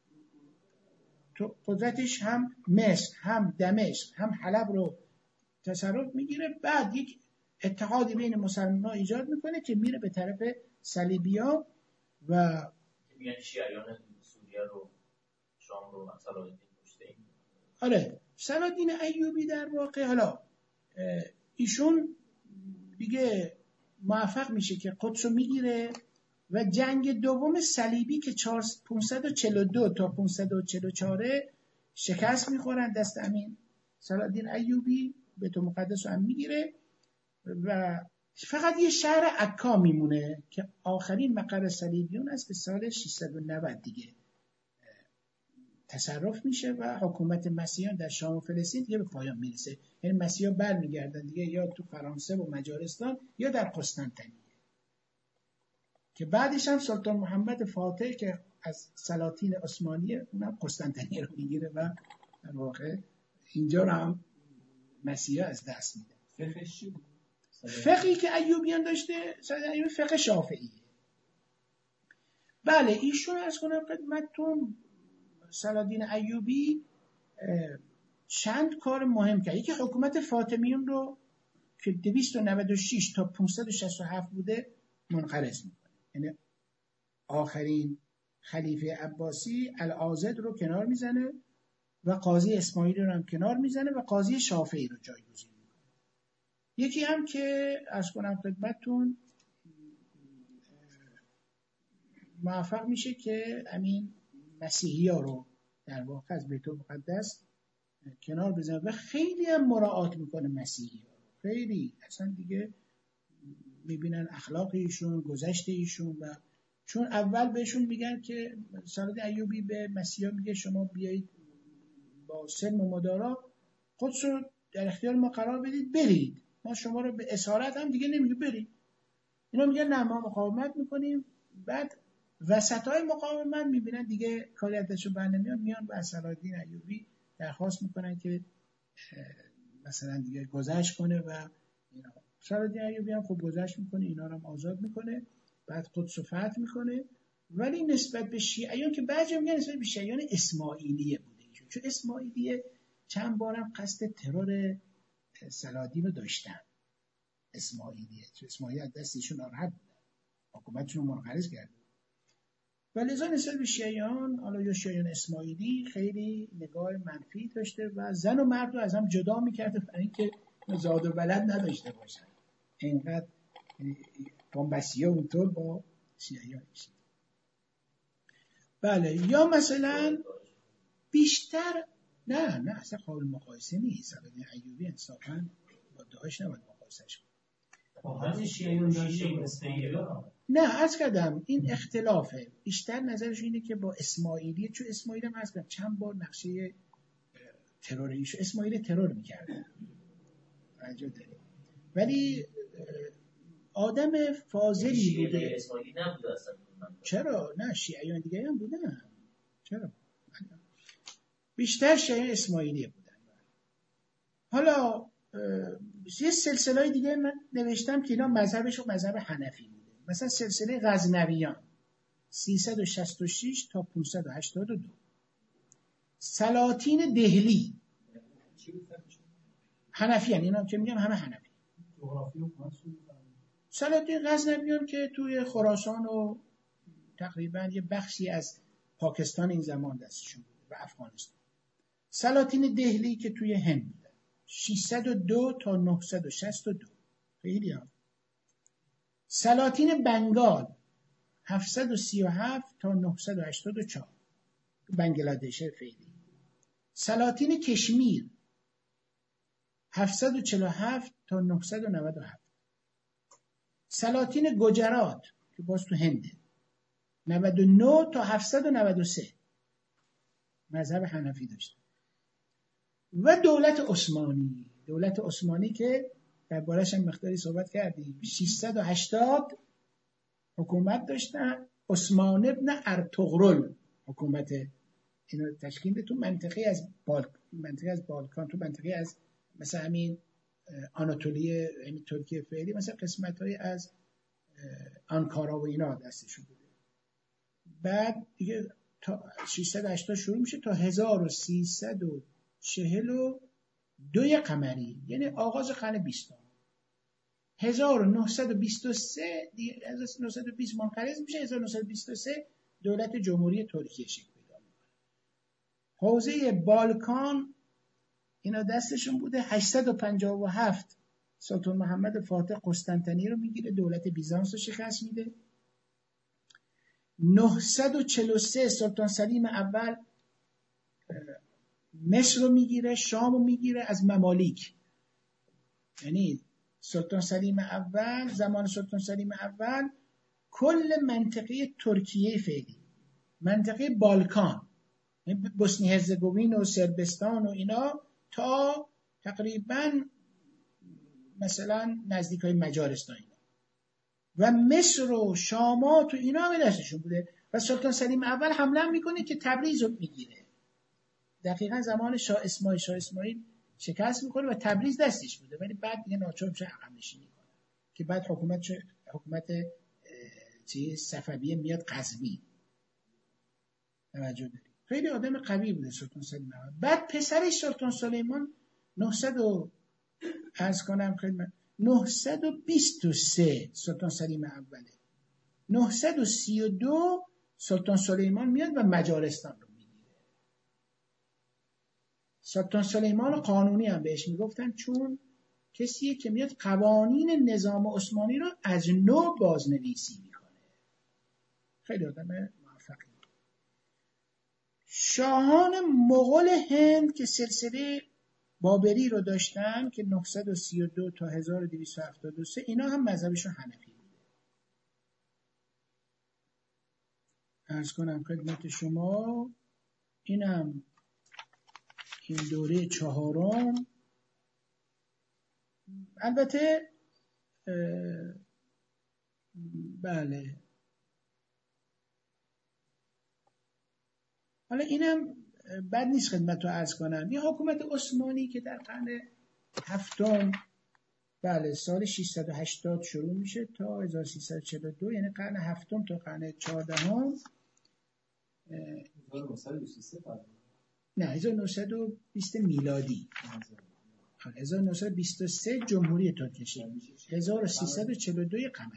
[SPEAKER 1] تو قدرتش هم مصر هم دمشق هم حلب رو تصرف میگیره. بعد یک اتحادی بین مسلمان‌ها ایجاد میکنه که میره به طرف صلیبی‌ها و
[SPEAKER 3] میگن شیعیان سوریه رو شام رو صلاح‌الدین کشته.
[SPEAKER 1] آره صلاح‌الدین ایوبی در واقع حالا ایشون دیگه موفق میشه که قدس رو میگیره و جنگ دوم صلیبی که 542 تا 544 شکست میخورن دست امین صلاح‌الدین ایوبی، بیت المقدس رو هم میگیره و فقط یه شهر عکا میمونه که آخرین مقر صلیبیون است که سال 690 دیگه تصرف میشه و حکومت مسیحیان در شام و فلسطین دیگه به پایان میرسه. یعنی مسیحا برمیگردن دیگه یا تو فرانسه و مجارستان یا در قسطنطنیه، که بعدش هم سلطان محمد فاتح که از سلاطین عثمانیه اونم قسطنطنیه رو میگیره و در واقع اینجا رو هم مسیحا از دست میده. فقهی که ایوبیان داشته ایوبی فقه شافعیه. بله ایشون از کنم خدمتتون صلاح‌الدین ایوبی چند کار مهم کرد. یکی حکومت فاطمیون رو که 296 تا 567 بوده منقرض میکنه، یعنی آخرین خلیفه عباسی العاضد رو کنار میزنه و قاضی اسماعیلی رو هم کنار میزنه و قاضی شافعی رو جایگزین میکنه. یکی هم که از کنم خدمتتون موفق میشه که همین مسیحی ها رو در واقع از بیت المقدس کنار بزنه و خیلی هم مراعات میکنه مسیحی ها، خیلی اصلا دیگه میبینن اخلاق ایشون، گذشته ایشون، و چون اول بهشون میگن که صلاح‌الدین ایوبی به مسیحا میگه شما بیایید با سلم و مدارا قدس رو در اختیار ما قرار بدید، برید، ما شما رو به اسارت هم دیگه نمیگه برید. اینا میگن نه ما مقاومت میکنیم. بعد وسطای مقاومت میبینن دیگه کاری از دستشون بر نمیاد، میان به صلاح‌الدین ایوبی درخواست میکنن که مثلا دیگه گذشت کنه و اینا. صلاح‌الدین ایوبی هم خب گذشت میکنه، اینا رو هم آزاد میکنه، بعد قدس رو فتح میکنه. ولی نسبت به شیعیان که بعضی میگن نسبت به شیعیان اسماعیلیه بوده، چون اسماعیلیه چند بارم قصد ترور صلاح‌الدین رو داشتن. اسماعیلیه چون اسماعیلی از دست ایشون ناراحت بودن، حکومتشون رو منقرض کرد. ولذا نسبت به شیعیان، حالا یا شیعیان اسماعیلی، خیلی نگاه منفی داشته و زن و مرد رو از هم جدا میکرده برای اینکه زاد و بلد نداشته باشن. اینقدر بنبسطی اونطور با شیعیان میشه. بله. یا مثلا بیشتر نه اصلا قابل مقایسه نیست. سعدالدین ایوبی انصافا با داعش نباید مقایسهش کنیم. نه عرض کردم این اختلافه. بیشتر نظرش اینه که با اسماعیلی، چون اسماعیل هم عرض کردم چند بار نقشه تروریشو اسماعیل ترور میکرده ولی آدم فاضلی بوده.
[SPEAKER 3] اسماعیلی نبوده اصلا.
[SPEAKER 1] چرا؟ نه شیعیان دیگه هم بودن. چرا؟ بیشتر شیعیان اسماعیلی بودن. حالا یه سلسله دیگه من نوشتم که اینا مذهبشون مذهب حنفی بوده. مثلا سلسله غزنویان 366 تا 582. سلاطین دهلی حنفی هن. اینا که میگم همه حنفی. سلاطین غزنویان که توی خراسان و تقریبا یه بخشی از پاکستان این زمان دستشون بود و افغانستان. سلاطین دهلی که توی هند بودن 602 تا 962. خیلی ها. سلاطین بنگال 737 تا 984. بنگلادش فعلی. سلاطین کشمیر 747 تا 997. سلاطین گجرات که باز تو هنده 99 تا 793 مذهب حنفی داشت. و دولت عثمانی که درباره‌اش هم مقداری صحبت کردیم 680 حکومت داشتن. عثمان ابن ارطغرل حکومت اینو تشکیل داد تو منطقه از بالکان، تو منطقه از مثلا همین آناتولی، همین ترکیه فعلی، مثلا قسمت‌های از آنکارا و اینا دستشون بوده. بعد دیگه تا 680 شروع میشه تا 1342 قمری، یعنی آغاز قرن 20. 1923 دیگه 1920 منقرض میشه. 1923 دولت جمهوری ترکیه شکل پیدا میکنه. حوزه بالکان اینا دستشون بوده. 857 سلطان محمد فاتح قسطنطنیه رو میگیره، دولت بیزانس رو شکست میده. 943 سلطان سلیم اول مصر رو میگیره، شام رو میگیره از ممالیک. یعنی زمان سلطان سلیم اول کل منطقه ترکیه فعلی، منطقه بالکان، بوسنی هرزگوین و سربستان و اینا تا تقریبا مثلا نزدیکای مجارستان اینا و مصر و شامات و اینا هم دستشون بوده. و سلطان سلیم اول حمله میکنه که تبریز رو میگیره. دقیقا زمان شاه اسماعیل شکست میکنه و تبریز دستش بوده، ولی بعد دیگه ناچار میشه عقب نشینی کنه که بعد حکومت صفویه میاد قزوین. توجه دارید. خیلی آدم قوی بوده سلطان سلیم اول. بعد پسرش سلطان سلیمان 923 سلطان سلیم اوله. 932 سلطان سلیمان میاد و مجارستان رو میگیره. سلطان سلیمان قانونی هم بهش میگفتن، چون کسیه که میاد قوانین نظام عثمانی رو از نو بازنویسی میکنه. خیلی آدم موفقی. شاهان مغول هند که سلسله بابری رو داشتن که 932 تا 1273، اینا هم مذهبشون حنفی بوده. عرض کنم خدمت شما اینم این دوره چهارم. البته بله، حالا اینم بد نیست خدمت رو عرض کنم. یه حکومت عثمانی که در قرن هفتم، بله، سال 680 شروع میشه تا 1342، یعنی قرن هفتم تا قرن 14. نه 1920 میلادی. 1923 جمهوری ترکیه شکل میشه. 1342 قمری.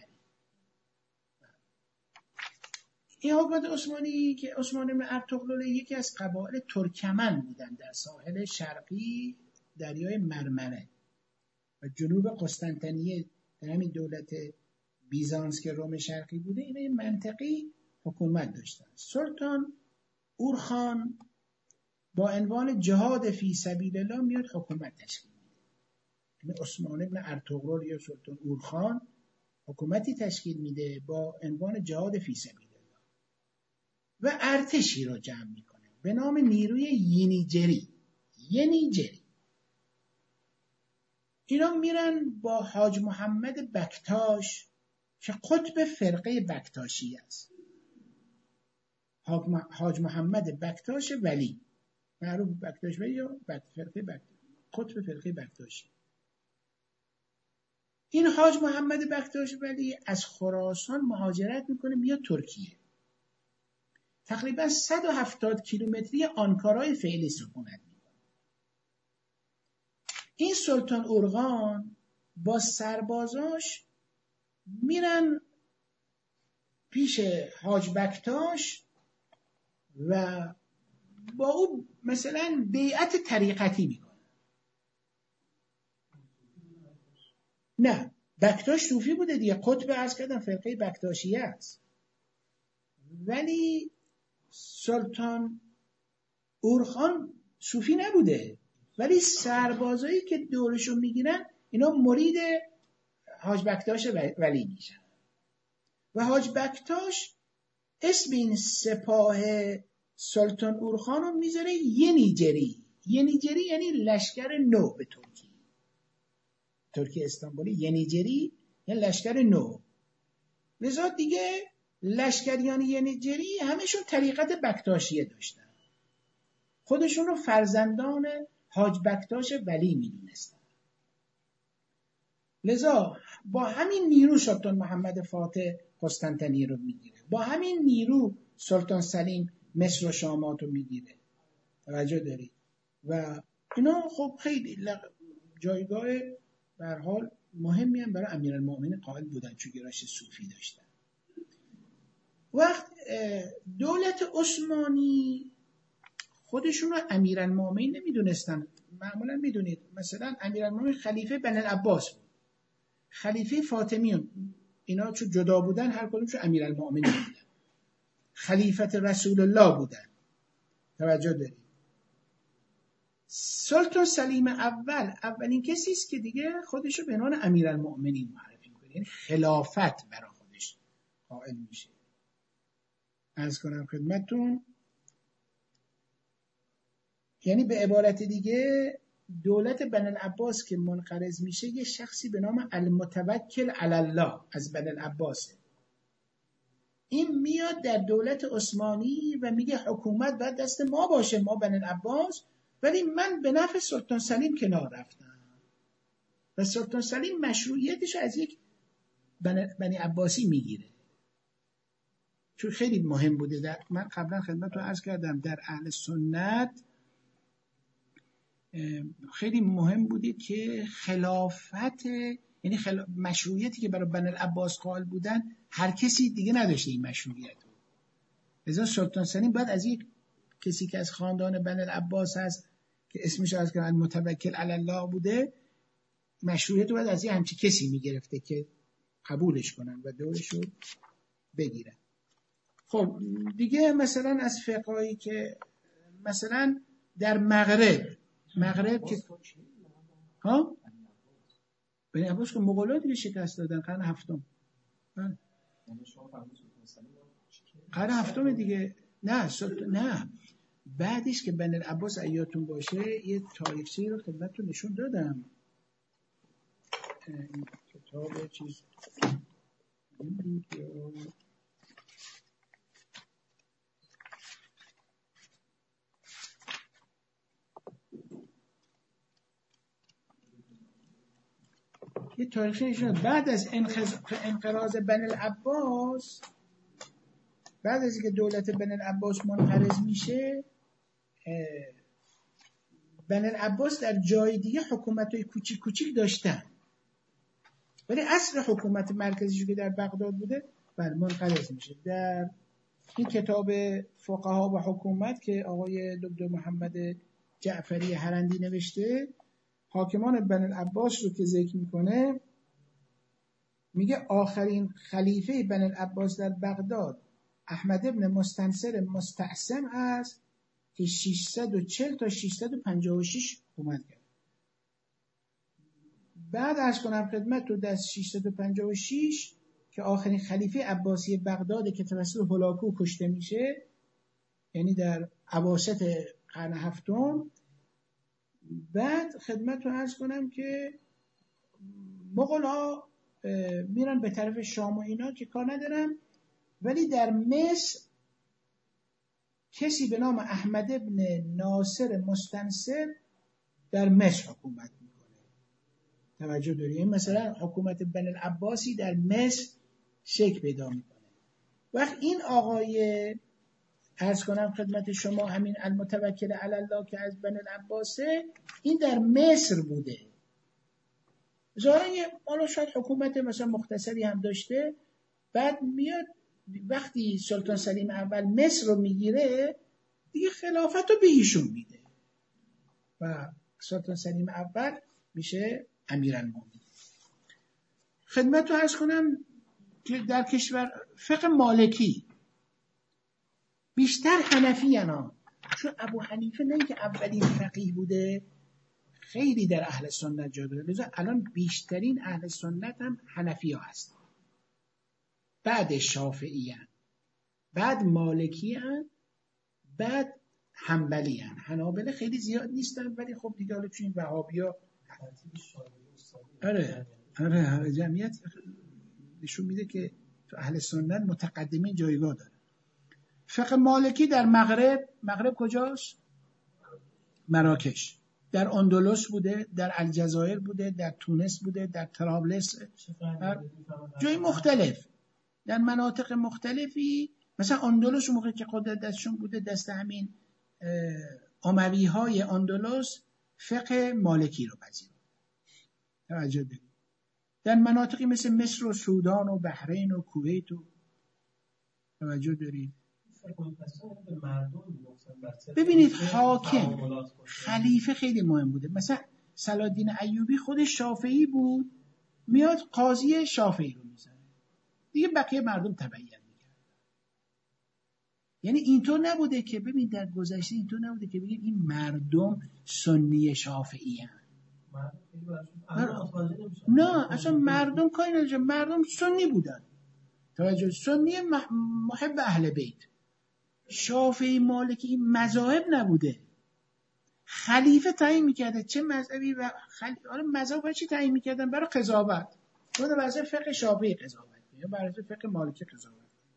[SPEAKER 1] این حکومت عثمانی که عثمان بن ارطغرل یکی از قبایل ترکمن بودن در ساحل شرقی دریای مرمره. و جنوب قسطنطنیه در همین دولت بیزانس که روم شرقی بوده، این منطقی حکومت داشتن. سلطان اورخان با عنوان جهاد فی سبیل الله میاد حکومت تشکیل میده. یعنی عثمان بن ارطغرل یا سلطان اورخان حکومتی تشکیل میده با عنوان جهاد فی سبیل الله و ارتشی را جمع میکنه به نام نیروی ینیجری. اینا میرن با حاج محمد بکتاش که قطب فرقه بکتاشی است. حاج محمد بکتاش ولی، معروف بکتاش ولی یا قطب فرقه بکتاشی. این حاج محمد بکتاش ولی از خراسان مهاجرت میکنه میاد ترکیه. تقریبا 170 کیلومتری آنکارای فعلی سکونت میکنه. این سلطان اورخان با سربازاش میرن پیش حاج بکتاش و با او مثلا بیعت طریقتی میکنه. نه، بکتاش صوفی بوده دیگه، قطب عرض کردم فرقه بکتاشیه است. ولی سلطان اورخان صوفی نبوده، ولی سربازایی که دورشو میگیرن اینا مرید حاج بکتاش ولی میشن و حاج بکتاش اسم این سپاه سلطان اورخان رو میذاره ینیجری. ینیجری یعنی لشکر نو به ترکی استانبولی. ینیجری یعنی لشکر نو. لذا دیگه لشکریان ینیجری همشون طریقت بکتاشیه داشتن، خودشون رو فرزندان حاج بکتاش ولی میدونستن. لذا با همین نیرو سلطان محمد فاتح قسطنطنیه رو میگیره، با همین نیرو سلطان سلیم مصر و شامات رو میگیره. توجه دارید؟ و اینا خب خیلی جایگاه به هر حال مهمی هم برای امیرالمومنین قائل بودن، چون گرایش صوفی داشتن. وقت دولت عثمانی خودشون رو امیرالمومنین نمیدونستن. معمولا میدونید مثلا امیرالمومنین خلیفه بنی العباس بود، خلیفه فاطمیون اینا چون جدا بودن هر کدومشون امیرالمومنین بودن، خلیفت رسول الله بودن. توجه دارید؟ سلطان سلیم اولین کسی است که دیگه خودشو به عنوان امیرالمومنین معرفی می‌کنه، یعنی خلافت برای خودش قائل میشه. عرض کنم خدمتتون، یعنی به عبارت دیگه دولت بنی العباس که منقرض میشه یه شخصی به نام المتوکل علی الله از بنی العباسه. این میاد در دولت عثمانی و میگه حکومت باید دست ما باشه، ما بنی العباس، ولی من به نفع سلطان سلیم کنار رفتم و سلطان سلیم مشروعیتش از یک بنی عباسی میگیره. چون خیلی مهم بوده، من قبلا خدمتتون عرض کردم در اهل سنت خیلی مهم بوده که خلافت، یعنی مشروعیتی که برای بنی العباس قائل بودن هر کسی دیگه نداشته این مشروعیت رو. لذا سلطان سلیم باید از یک کسی که از خاندان بنی العباس هست که اسمش از که متوکل علی الله بوده، مشروعیت رو باید از همچی کسی میگرفته که قبولش کنن و دورش رو بگیرن. خب دیگه مثلا از فقهایی که مثلا در مغرب که بنی عباس که مغول‌ها دیگه شکست دادن قرن هفتم. قرن هفتم دیگه. نه بعدش که بنی عباس ایاتون باشه یه تاریخچه‌ای رو خدمتتون نشون دادم. این کتاب چیز یه تاریخی نشون بعد از انقراض بنی العباس، بعد از اینکه دولت بنی العباس منقرض میشه، بنی العباس در جای دیگه حکومت‌های کوچیک کوچیک داشتن، ولی اصل حکومت مرکزیش که در بغداد بوده منقرض میشه. در این کتاب فقها و حکومت که آقای دکتر محمد جعفری هرندی نوشته، حاکمان بنی العباس رو که ذکر میکنه میگه آخرین خلیفه بنی العباس در بغداد احمد ابن مستنصر مستعصم است که 640 تا 656 حکومت کرد. بعد عرض کنم خدمت تو در 656 که آخرین خلیفه عباسی بغداد که توسط هولاکو کشته میشه، یعنی در اواسط قرن هفتم، بعد خدمت رو عرض کنم که مغول‌ها میرن به طرف شام و اینا که کار ندارن، ولی در مصر کسی به نام احمد ابن ناصر مستنصر در مصر حکومت میکنه. توجه داریم؟ مثلا حکومت بنی العباسی در مصر شکل پیدا میکنه. وقت این آقای عرض کنم خدمت شما همین المتوکل علی الله که از بنی العباسه، این در مصر بوده. ظاهرا شاید حکومت مثلا مختصری هم داشته. بعد میاد وقتی سلطان سلیم اول مصر رو میگیره دیگه خلافت رو به ایشون میده و سلطان سلیم اول میشه امیرالمومنین. خدمت رو عرض کنم که در کشور فقه مالکی بیشتر حنفی هستند، چون ابو حنیفه نه که اولین فقیه بوده، خیلی در اهل سنت جا داره، لذا الان بیشترین اهل سنت هم حنفی ها هستن، بعد شافعی هستن، بعد مالکی هستن، بعد حنبلی هستن. حنابله خیلی زیاد نیستن، ولی خب دیگه حالا چون این وهابی ها آره جمعیت نشون میده که تو اهل سنت متقدمین جایگاه داره. فقه مالکی در مغرب کجاست؟ مراکش. در اندلس بوده، در الجزایر بوده، در تونس بوده، در طرابلس، جای مختلف، در مناطق مختلفی. مثلا اندلس موقع که قدرت دستشون بوده، دست همین اموی های اندلس فقه مالکی رو پذیرفت. توجه دارید؟ در مناطقی مثل مصر و سودان و بحرین و کویت و توجه دارید؟ ببینید حاکم خلیفه خیلی مهم بوده. مثلا صلاح‌الدین ایوبی خودش شافعی بود، میاد قاضی شافعی رو میزنه، دیگه بقیه مردم تبعیت میکرد. یعنی اینطور نبوده که ببین در گذشته اینطور نبوده که بگیم این مردم سنی شافعی هستند. نه اصلا مردم کاری نداشتن، مردم سنی بودن. توجه، سنی محب اهل بیت. شافعی مالکی این مذاهب نبوده. خلیفه تعیین میکرده چه مذهبی و حالا مذهب برای چی تعیین میکردن؟ برای قضاوت. اون واسه فقه شافعی قضاوت یا برای فقه مالکی قضاوت.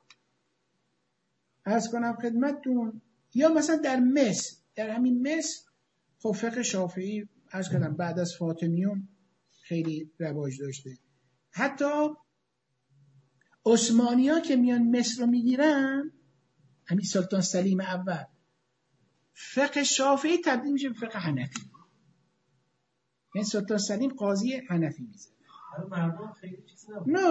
[SPEAKER 1] عرض کنم خدمتتون، یا مثلا در مصر، در همین مصر خب فقه شافعی عرض کردم بعد از فاطمیون خیلی رواج داشته. حتی عثمانی‌ها که میان مصر رو میگیرن، همین سلطان سلیم اول، فقه شافعی تبدیل میشه به فقه حنفی. یعنی سلطان سلیم قاضی حنفی میزنه.
[SPEAKER 2] مردم خیلی چیزی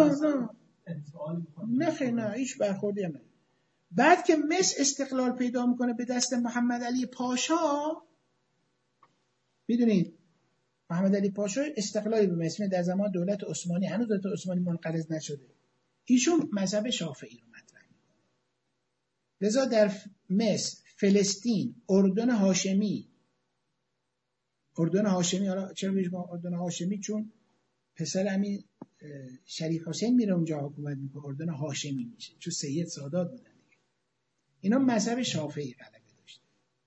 [SPEAKER 1] نه هیچ برخوردی هم نه. بعد که مصر استقلال پیدا میکنه به دست محمد علی پاشا، میدونید محمد علی پاشا استقلالی به مصر در زمان دولت عثمانی، هنوز دولت عثمانی منقرض نشده، ایشون مذهب شافعی رو مطرح میکنه. لذا در مصر، فلسطین، اردن هاشمی، حالا چرا میگم اردن هاشمی؟ چون پسر همین شریف حسین میره اونجا حکومت میکنه، اردن هاشمی میشه، چون سید سادات بودن دیگه. اینا مذهب شافعی غلبه داشته.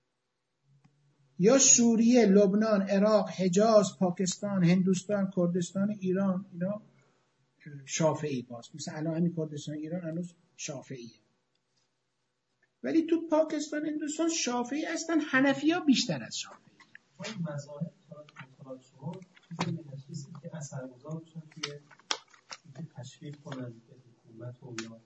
[SPEAKER 1] یا سوریه، لبنان، عراق، حجاز، پاکستان، هندوستان، کردستان، ایران، اینا شافعی باست. مثلا الان همین کردستان ایران هنوز شافعیه. ولی تو پاکستان، هندوستان شافعی هستن، حنفی‌ها بیشتر از شافعی.
[SPEAKER 2] این مذاهب مطالعات شما چیزی که اثرگذار باشن توی تشویق کنن به حکومت و یا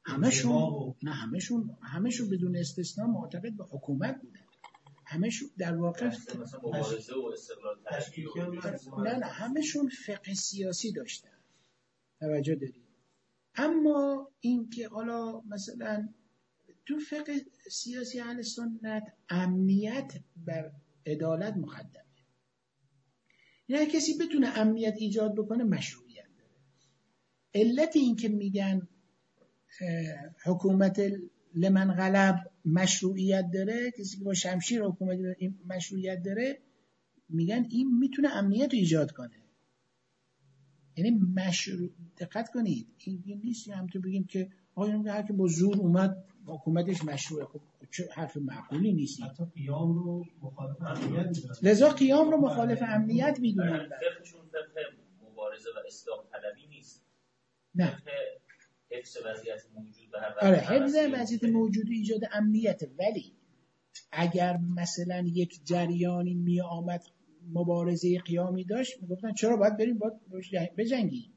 [SPEAKER 1] همشون بدون استثنا معتقد به حکومت بودن. همشون در واقع
[SPEAKER 3] مثلا مبارزه و استقلال تشکیل
[SPEAKER 1] نه همشون فقه سیاسی داشتن. توجه دارید؟ اما این که حالا مثلا تو فقه سیاسی اهل سنت امنیت بر عدالت مقدمه. یعنی کسی بتونه امنیت ایجاد بکنه مشروعیت داره. علت این که میگن حکومت لمن غلب مشروعیت داره، کسی که با شمشیر حکومت مشروعیت داره، میگن این میتونه امنیت رو ایجاد کنه. یعنی دقت کنید، این نیست هم تو بگیم که آقا هر که با زور اومد حکومتش مشروعه. خب چه حرف معقولی نیست.
[SPEAKER 2] حتی قیام رو مخالف امنیت میدونن.
[SPEAKER 1] لذا قیام رو مخالف امنیت میدونن.
[SPEAKER 3] فقهشون فقه مبارزه و اصلاح طلبی نیست.
[SPEAKER 1] نه،
[SPEAKER 3] حفظ وضعیت موجود به هر وجه.
[SPEAKER 1] آره، حفظ وضعیت موجود ایجاد امنیت. ولی اگر مثلا یک جریانی می آمد مبارزه قیامی داشت، میگفتن چرا باید بریم بجنگیم؟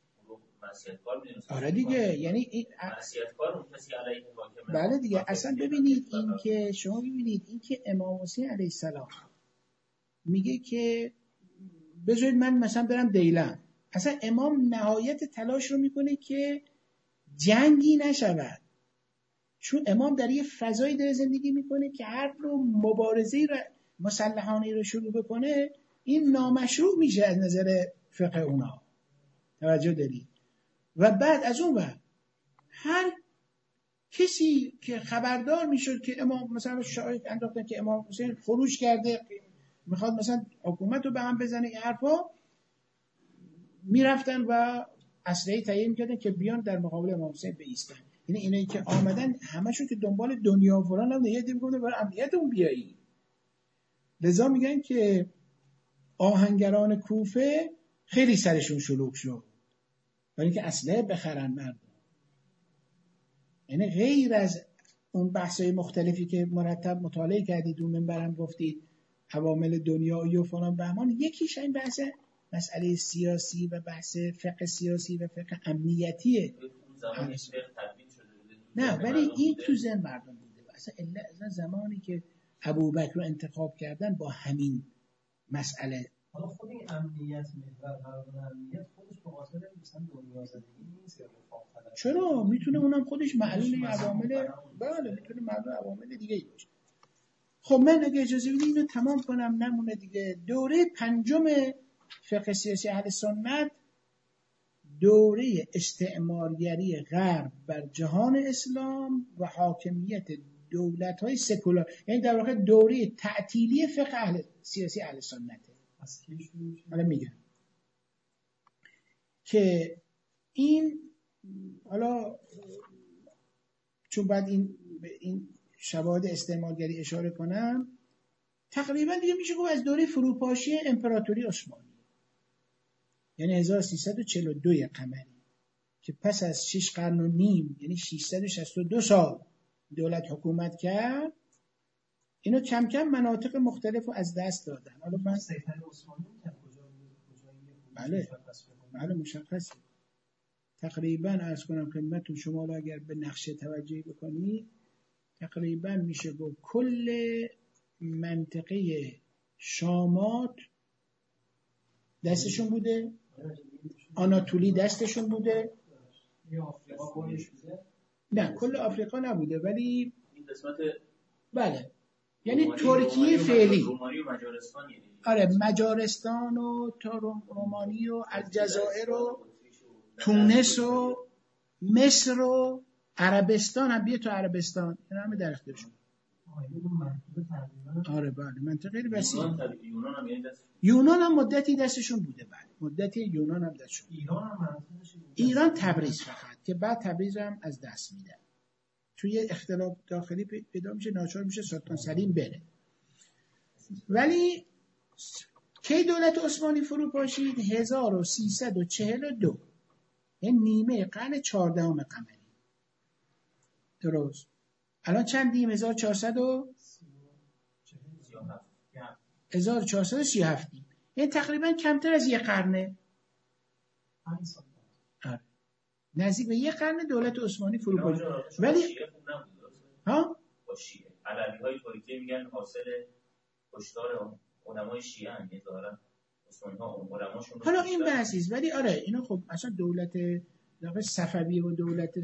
[SPEAKER 1] آره دیگه، یعنی این
[SPEAKER 3] معصیت‌کار اون کسی علیه حاکم.
[SPEAKER 1] بله دیگه. اصلا ببینید این که شما ببینید این که امام حسین علیه السلام میگه که بذارید من مثلا برم دیلم، اصلا امام نهایت تلاش رو میکنه که جنگی نشود، چون امام در یه فضایی داره زندگی میکنه که هر نوع مبارزه‌ای رو مسلحانه رو شروع بکنه این نامشروع میشه از نظر فقه اونا. توجه دارید؟ و بعد از اون وقت هر کسی که خبردار میشد که امام مثلا شاهد انداختن که امام حسین خروج کرده میخواد مثلا حکومت رو به هم بزنه، این حرفا، میرفتن و اسلحه تهیه میکردن که بیان در مقابل امام حسین بایستن. یعنی اینایی که آمدن همشون که دنبال دنیا و فلان هم یه میگن برای امنیتمون بیایی. لذا میگن که آهنگران کوفه خیلی سرشون شلوغ شد برای اینکه اسلحه بخرن مردم. یعنی غیر از اون بحث‌های مختلفی که مرتب مطالعه کردید اون منبرم گفتید عوامل دنیایی و فلان بهمان، یکیش این بحث مسئله سیاسی و بحث فقه سیاسی و فقه امنیتیه. نه ولی این تو ذهن مردم بوده. اصلا زمانی که ابوبکر رو انتخاب کردن با همین مسئله.
[SPEAKER 2] حالا خود این امنیت محور قرار امنیت خودش به خاطر مثلا دنیا زندگی نیست یا رفاه طلبی.
[SPEAKER 1] چرا؟ میتونه اونم خودش معلول عوامل، بله میتونه معلول عوامل دیگه ای باشه. خب من اگه اجازه بدید اینو تمام کنم نمونه دیگه. دوره پنجم فقه سیاسی اهل سنت دوره استعمارگری غرب بر جهان اسلام و حاکمیت دولت‌های سکولار، یعنی در واقع دوره تعطیلی فقه سیاسی اهل سنته. حالا میگم که این حالا چون بعد این شواهد استعمارگری اشاره کنم، تقریبا دیگه میشه گفت از دوره فروپاشی امپراتوری عثمانی، یعنی 1342 قمری که پس از 6 قرن و نیم یعنی 662 سال دولت حکومت کرد، اینو کم کم مناطق مختلف رو از دست دادن. حالا من
[SPEAKER 2] سیطره عثمانی
[SPEAKER 1] بله مشخصه. تقریبا عرض کنم خدمتتون شما رو اگر به نقشه توجه بکنید تقریبا میشه گفت کل منطقه شامات دستشون بوده، آناتولی دستشون بوده، نه کل آفریقا نبوده ولی
[SPEAKER 3] این قسمت
[SPEAKER 1] بله یعنی ترکیه فعلی،
[SPEAKER 3] رومانی و مجارستان،
[SPEAKER 1] آره مجارستان و رومانی و الجزایر و تونس و مصر و عربستان هم بیه تو عربستان، اینا همه در اختیارشون. آره بله منطقه وسیع. یونان هم مدتی دستشون بوده. بله مدتی یونان هم دستشون. ایران تبریز فقط که بعد تبریز هم از دست میدن چون یه اختلاف داخلی پیدا میشه، ناچار میشه سلطان سلیم بره. ولی کی دولت عثمانی فرو پاشید؟ 1342 یعنی نیمه قرن 14 قمری. درست. الان چندیم؟ 1437 یعنی تقریبا کمتر از یه قرنه، نزدیک به یه قرن دولت عثمانی فرو پاشید. ولی ها
[SPEAKER 3] علوی‌های ترکیه میگن حاصل کشتار علمای شیعه ان ظاهرا عثمانی‌ها علماشون.
[SPEAKER 1] حالا این بحثیست ولی آره اینا خب اصلا دولت صفویه و دولت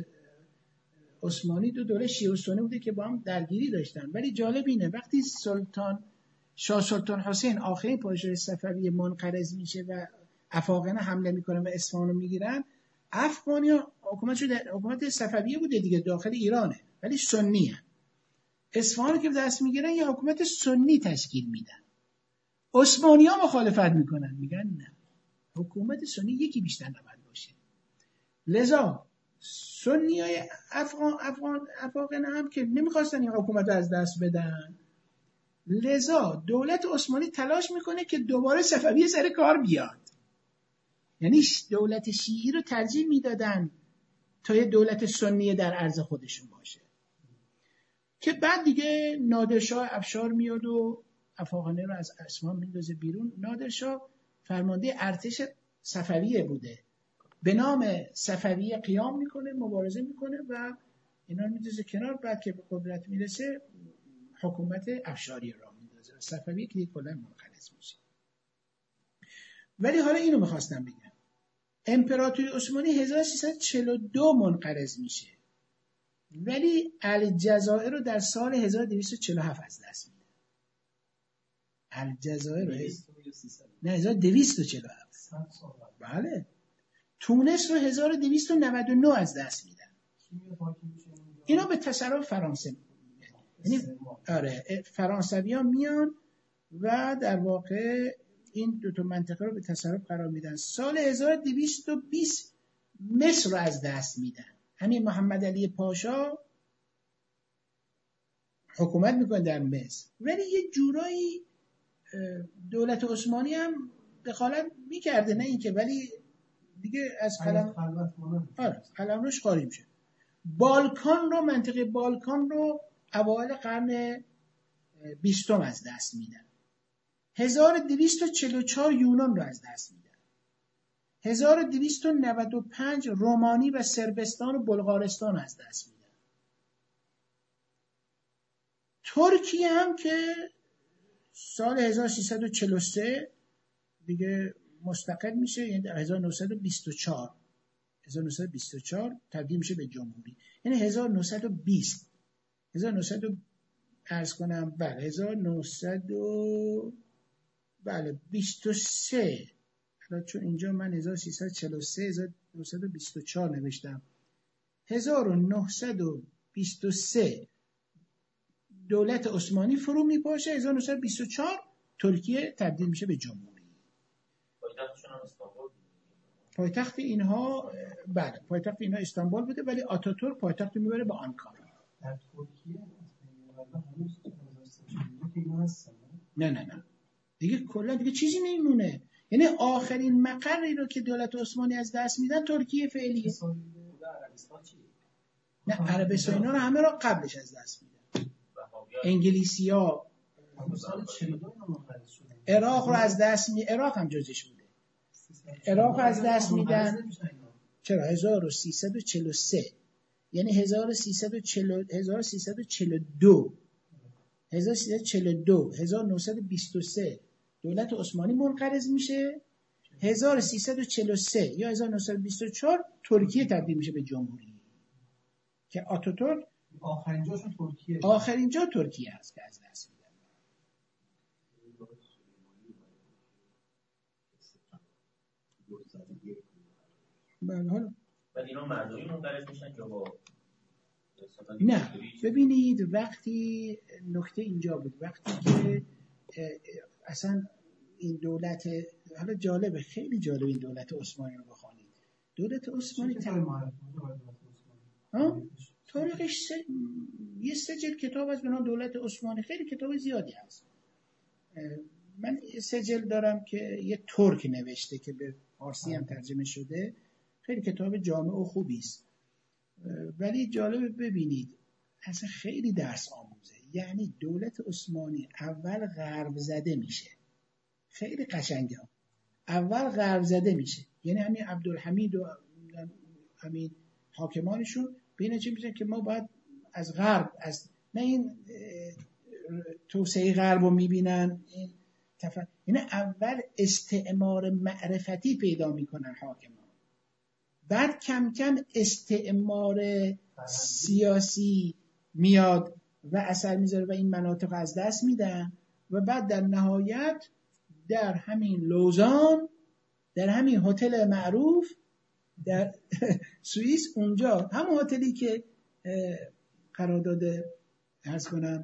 [SPEAKER 1] عثمانی دو دوره شیعه و سنی بوده که با هم درگیری داشتن. ولی جالب اینه وقتی سلطان شاه سلطان حسین آخرین پادشاه صفوی منقرض میشه و افاقنه حمله میکنه و اصفهان رو میگیرن. افغانیا حکومت صفویه بوده دیگه، داخل ایرانه ولی سنی هست. اصفهان که دست میگیرن یه حکومت سنی تشکیل میدن. عثمانی ها مخالفت میکنن، میگن نه، حکومت سنی یکی بیشتر نباید باشه. لذا سنی های افغان هم که نمیخواستن این حکومت رو از دست بدن، لذا دولت عثمانی تلاش میکنه که دوباره صفوی سر کار بیاد. یعنی دولت شیعی رو ترجیح میدادن تا یه دولت سنی در عرض خودشون باشه. که بعد دیگه نادرشاه افشار میاد و افاقنه رو از اصفهان میندازه بیرون. نادرشاه فرمانده ارتش صفویه بوده، به نام صفویه قیام میکنه، مبارزه میکنه و اینا رو میندازه کنار. بعد که به قدرت میرسه حکومت افشاری را میندازه و صفویه که کلا منقرض میشه. ولی حالا اینو میخواستم بگم، امپراتوری عثمانی 1342 منقرض میشه، ولی الجزایر رو در سال 1247 از دست میده. الجزایر نه 1247. بله. تونس رو 1299 از دست میدن. اینا به تصرف فرانسه یعنی آره فرانسویان میان و در واقع این دو تا منطقه رو به تصرف قرار میدن. سال 1220 مصر رو از دست میدن. همین محمد علی پاشا حکومت میکنه در مصر، ولی یه جورایی دولت عثمانی هم دخالت میکرده، نه اینکه، ولی دیگه از قلمروش خارج میشه. بالکان رو، منطقه بالکان رو اوایل قرن 20 از دست میدن. 1244 یونان رو از دست میدن. 1295 رومانی و صربستان و بلغارستان از دست میدن. ترکیه هم که سال 1343 دیگه مستقل میشه، یعنی در 1924 تبدیل میشه به جمهوری. یعنی 1920 عرض کنم بله 1923 چون اینجا من 1343 1924 نوشتم. 1923 دولت عثمانی فرو میپاشه. 1924 ترکیه تبدیل میشه به جمهوری. پایتخت اینها بله پایتخت اینها استانبول بوده، ولی آتاتورک پایتخت میبره به آنکارا.
[SPEAKER 2] در ترکیه
[SPEAKER 1] نه دیگه کلا دیگه چیزی نمیمونه. یعنی آخرین مقری رو که دولت عثمانی از دست میدن ترکیه فعلیه. نه عربستان اینا رو همه رو قبلش از دست میدن. انگلیسی‌ها عراق رو از دست میدن، عراق هم جزش بوده. عراق از دست میدن. چرا 1343 یعنی 1342 1923 دولت عثمانی منقرض میشه. 1343 یا 1924 ترکیه تبدیل میشه به جمهوری که آتاتورک آخرین جا ترکیه هست که از دست میدن. بله حالا
[SPEAKER 3] ولی اینا مردمی منقرض میشن یا با
[SPEAKER 1] نه ببینید وقتی نکته اینجا بود، وقتی که اصلا این دولت، حالا جالبه، خیلی جالب این دولت عثمانی رو بخوانید. دولت عثمانی تاریخش یه سجل کتاب از به نام دولت عثمانی، خیلی کتاب زیادی هست. من سجل دارم که یه ترک نوشته که به فارسی هم ترجمه شده، خیلی کتاب جامع و خوبی است. ولی جالبه ببینید اصلا خیلی درس آموزه. یعنی دولت عثمانی اول غرب زده میشه، خیلی قشنگه، اول غرب زده میشه. یعنی همین عبدالحمید و همین حاکمانشون بینه چی میشه که ما باید از غرب، از نه این توسعه غرب رو میبینن، این اول استعمار معرفتی پیدا میکنن حاکمان، بعد کم کم استعمار سیاسی میاد و اثر میذاره و این مناطق از دست میدن. و بعد در نهایت در همین لوزان، در همین هتل معروف در سوئیس، اونجا همون هتلی که قرارداد عرض کنم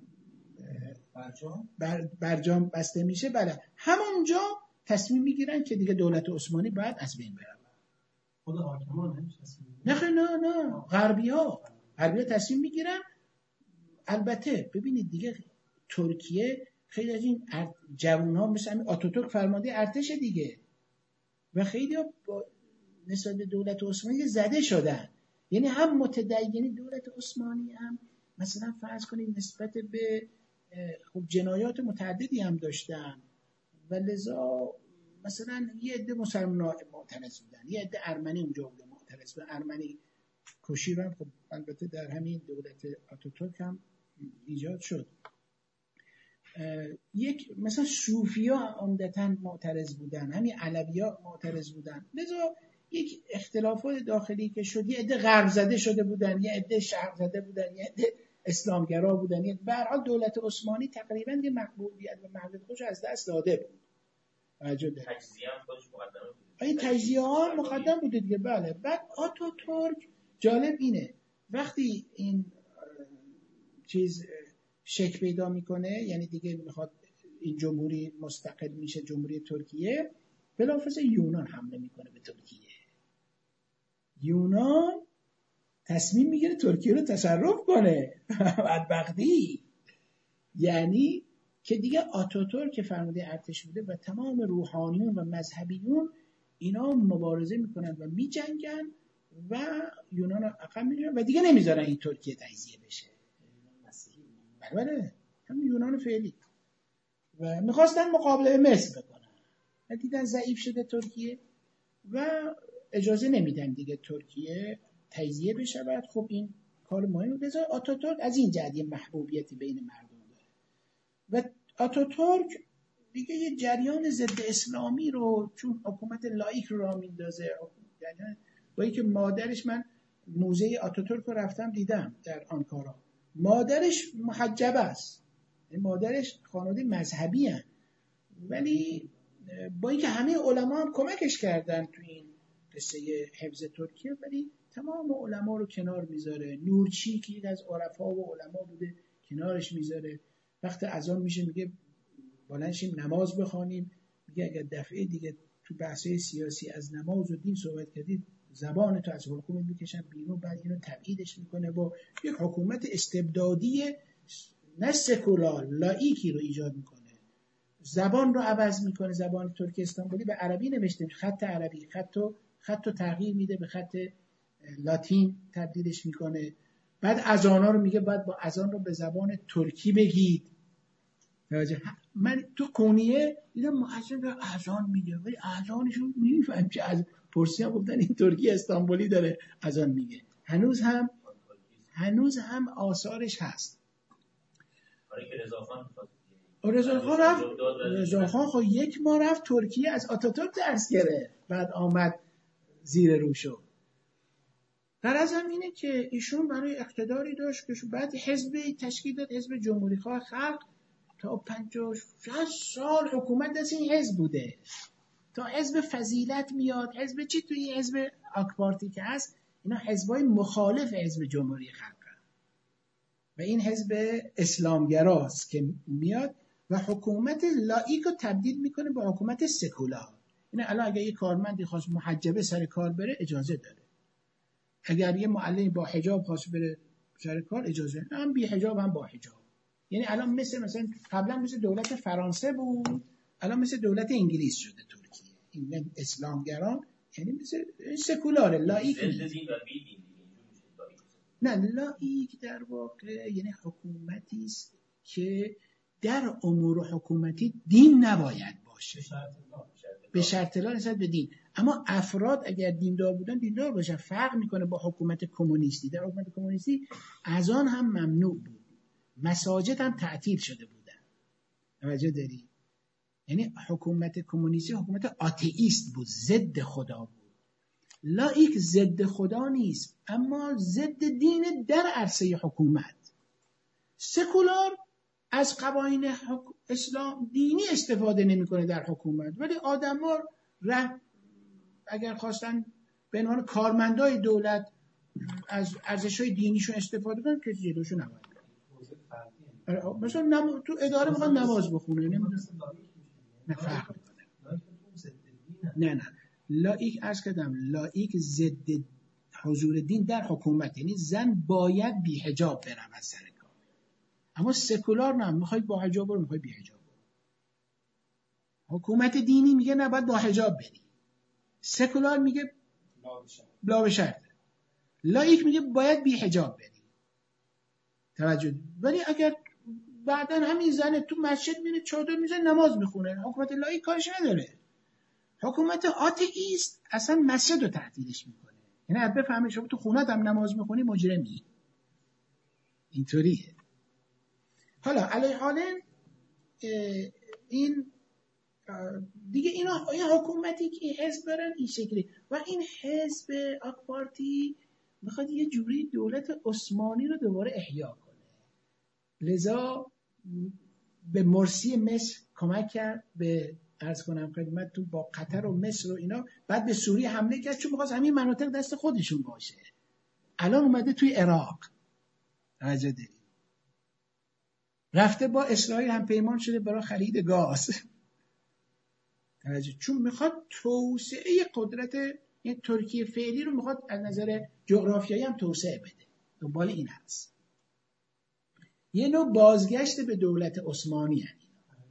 [SPEAKER 1] برجام بسته میشه، بله همونجا تصمیم میگیرن که دیگه دولت عثمانی باید از بین بره.
[SPEAKER 2] خود حاکمان هم تصمیم
[SPEAKER 1] میگیرن؟ نه غربی‌ها تصمیم میگیرن. البته ببینید دیگه ترکیه خیلی از این جوان‌ها مثل همین آتاتورک فرمانده ارتش دیگه و خیلی با نسبت به دولت عثمانی زده شدن. یعنی هم متدینی دولت عثمانی هم مثلا فرض کنید نسبت به خب جنایات متعددی هم داشتن و لذا مثلا یه عده مسلمان معترض بودن، یه عده ارمنی اونجا بوده معترض و ارمنی کشی هم خب البته در همین دولت آتاتورک هم ایجاد شد. یک مثلا صوفیا عمدتاً معترض بودن، همین علویا معترض بودن. لذا یک اختلافات داخلی که شد، یه عده غرب زده شده بودن، یه عده شرق زده بودن، یه عده اسلامگرا بودن. یه به هر حال دولت عثمانی تقریباً یه مقبولیت و محبوبیت خودش از دست داده بود.
[SPEAKER 3] تجزیه هم خودش مقدمه بود.
[SPEAKER 1] این تجزیه ها مقدم بوده دیگه. بله. بعد آتاتورک جالب اینه وقتی این چیز شکل پیدا میکنه، یعنی دیگه میخواد این جمهوری مستقل میشه، جمهوری ترکیه، بلافاصله یونان حمله میکنه به ترکیه. یونان تصمیم میگیره ترکیه رو تصرف کنه. بدبختی. یعنی که دیگه آتاتورک که فرمانده ارتش بوده و تمام روحانیون و مذهبیون اینا مبارزه میکنن و میجنگن و یونان رو عقب میگیرن و دیگه نمیذارن این ترکیه تجزیه بشه. بله همین یونان فعلی. و میخواستن مقابله مصر بکنن و دیدن ضعیف شده ترکیه و اجازه نمیدن دیگه ترکیه تجزیه بشه. خب این کار مهمه. لذا آتاتورک از این جهت محبوبیتی بین مردم داره و آتاتورک دیگه یه جریان ضد اسلامی رو، چون حکومت لایک رو راه میندازه، با اینکه مادرش، من موزه آتاتورک رو رفتم دیدم در آنکارا، مادرش محجبه است، مادرش خانواده مذهبی هست، ولی با اینکه همه علما هم کمکش کردن تو این قصه حفظ ترکیه، ولی تمام علما رو کنار میذاره. نورچی که یک از عرفا و علما بوده کنارش میذاره. وقتی اذان میشه میگه بلند شیم نماز بخوانیم، میگه اگر دفعه دیگه تو بحث‌های سیاسی از نماز و دین صحبت کردید زبان تو از حکومت میکشن بیرون. بعد اینو تبعیدش میکنه با یک حکومت استبدادی نه سکولار، لاییکی رو ایجاد میکنه. زبان رو عوض میکنه. زبان ترکی استانبولی به عربی نوشته، خط عربی، خط رو تغییر میده به خط لاتین تبدیلش میکنه. بعد اذانا رو میگه بعد با اذان رو به زبان ترکی بگید. من تو کونیه دیدم مؤذن به اذان میگه ولی اذانشون نمیفهم که از پرسیان گفتن این ترکی استانبولی داره اذان میگه. هنوز هم آثارش هست.
[SPEAKER 3] آره که
[SPEAKER 1] رضا خان خب 1 ماه رفت ترکیه از آتاتورک درس گرفت، بعد آمد زیر رو شد. غرضم اینه که ایشون برای اقتداری داشت که بعد حزبی تشکیل داد، حزب جمهوری‌خواه خلق. تا 50-60 سال حکومت دست این حزب بوده. تا حزب فضیلت میاد، حزب چی توی حزب آکپارتی که هست، اینا حزبای مخالف حزب جمهوری خلق و این حزب اسلامگراست که میاد و حکومت لاییک رو تبدیل میکنه به حکومت سکولار. اینا الان اگه یه کارمندی خواست محجبه سر کار بره اجازه داره. اگر یه معلمی با حجاب خواست بره سر کار اجازه، هم بی حجاب هم با حجاب. یعنی الان مثلا قبلا مثل دولت فرانسه بود، الان مثل دولت انگلیس شده ترکیه. این اسلامگران یعنی مثل سکولار لاییک. نه لاییک در واقع یعنی حکومتی است که در امور حکومتی دین نباید باشه، به شرط لا نسبت به دین. اما افراد اگر دیندار بودن دیندار باشن. فرق میکنه با حکومت کمونیستی. در حکومت کمونیستی اذان هم ممنوع بود، مساجد هم تعطیل شده بودن. توجه داری؟ یعنی حکومت کمونیستی حکومت آتئیست بود، ضد خدا بود. لاییک ضد خدا نیست اما ضد دین در عرصه حکومت. سکولار از قوانین اسلام دینی استفاده نمیکنه در حکومت، ولی آدما اگر خواستن به عنوان کارمندای دولت از ارزش‌های دینیشون استفاده کنن که جلوشو نمیگیره. مثلا تو اداره میخوان نماز بخونه، نه فرق میکنه. نه لایک از کدام لایک ضد حضور دین در حکومت، یعنی زن باید بی حجاب بره از سر کار. اما سکولار نه، میخوای با حجاب برو، میخوای بی حجاب برو. حکومت دینی میگه نه باید با حجاب بری، سکولار میگه لا به شرط، لایک میگه باید بی حجاب بری. توجه. ولی اگر بعدن همین زن تو مسجد میره چادر میزنه نماز میخونه، حکومت لایک کارش نداره. حکومت آتئیست اصلا مسجد رو تعطیلش میکنه، یعنی بفهمه شما تو خونت هم نماز میخونی مجرمی. اینطوریه. حالا علیه حالن این دیگه این حکومتی که حزب دارن این شکلی و این حزب آک پارتی میخواد یه جوری دولت عثمانی رو دوباره احیا کنه، لذا به مرسی مصر کمک کرد، به عرض کنم خدمت تو با قطر و مصر و اینا، بعد به سوریه حمله کرد چون میخواست همین مناطق دست خودشون باشه. الان اومده توی عراق، توجه دارید، رفته با اسرائیل هم پیمان شده برای خرید گاز، چون میخواد توسعه قدرت این ترکیه فعلی رو میخواد از نظر جغرافیایی هم توسعه بده. دنبال این هست. یه نوع بازگشت به دولت عثمانی هست.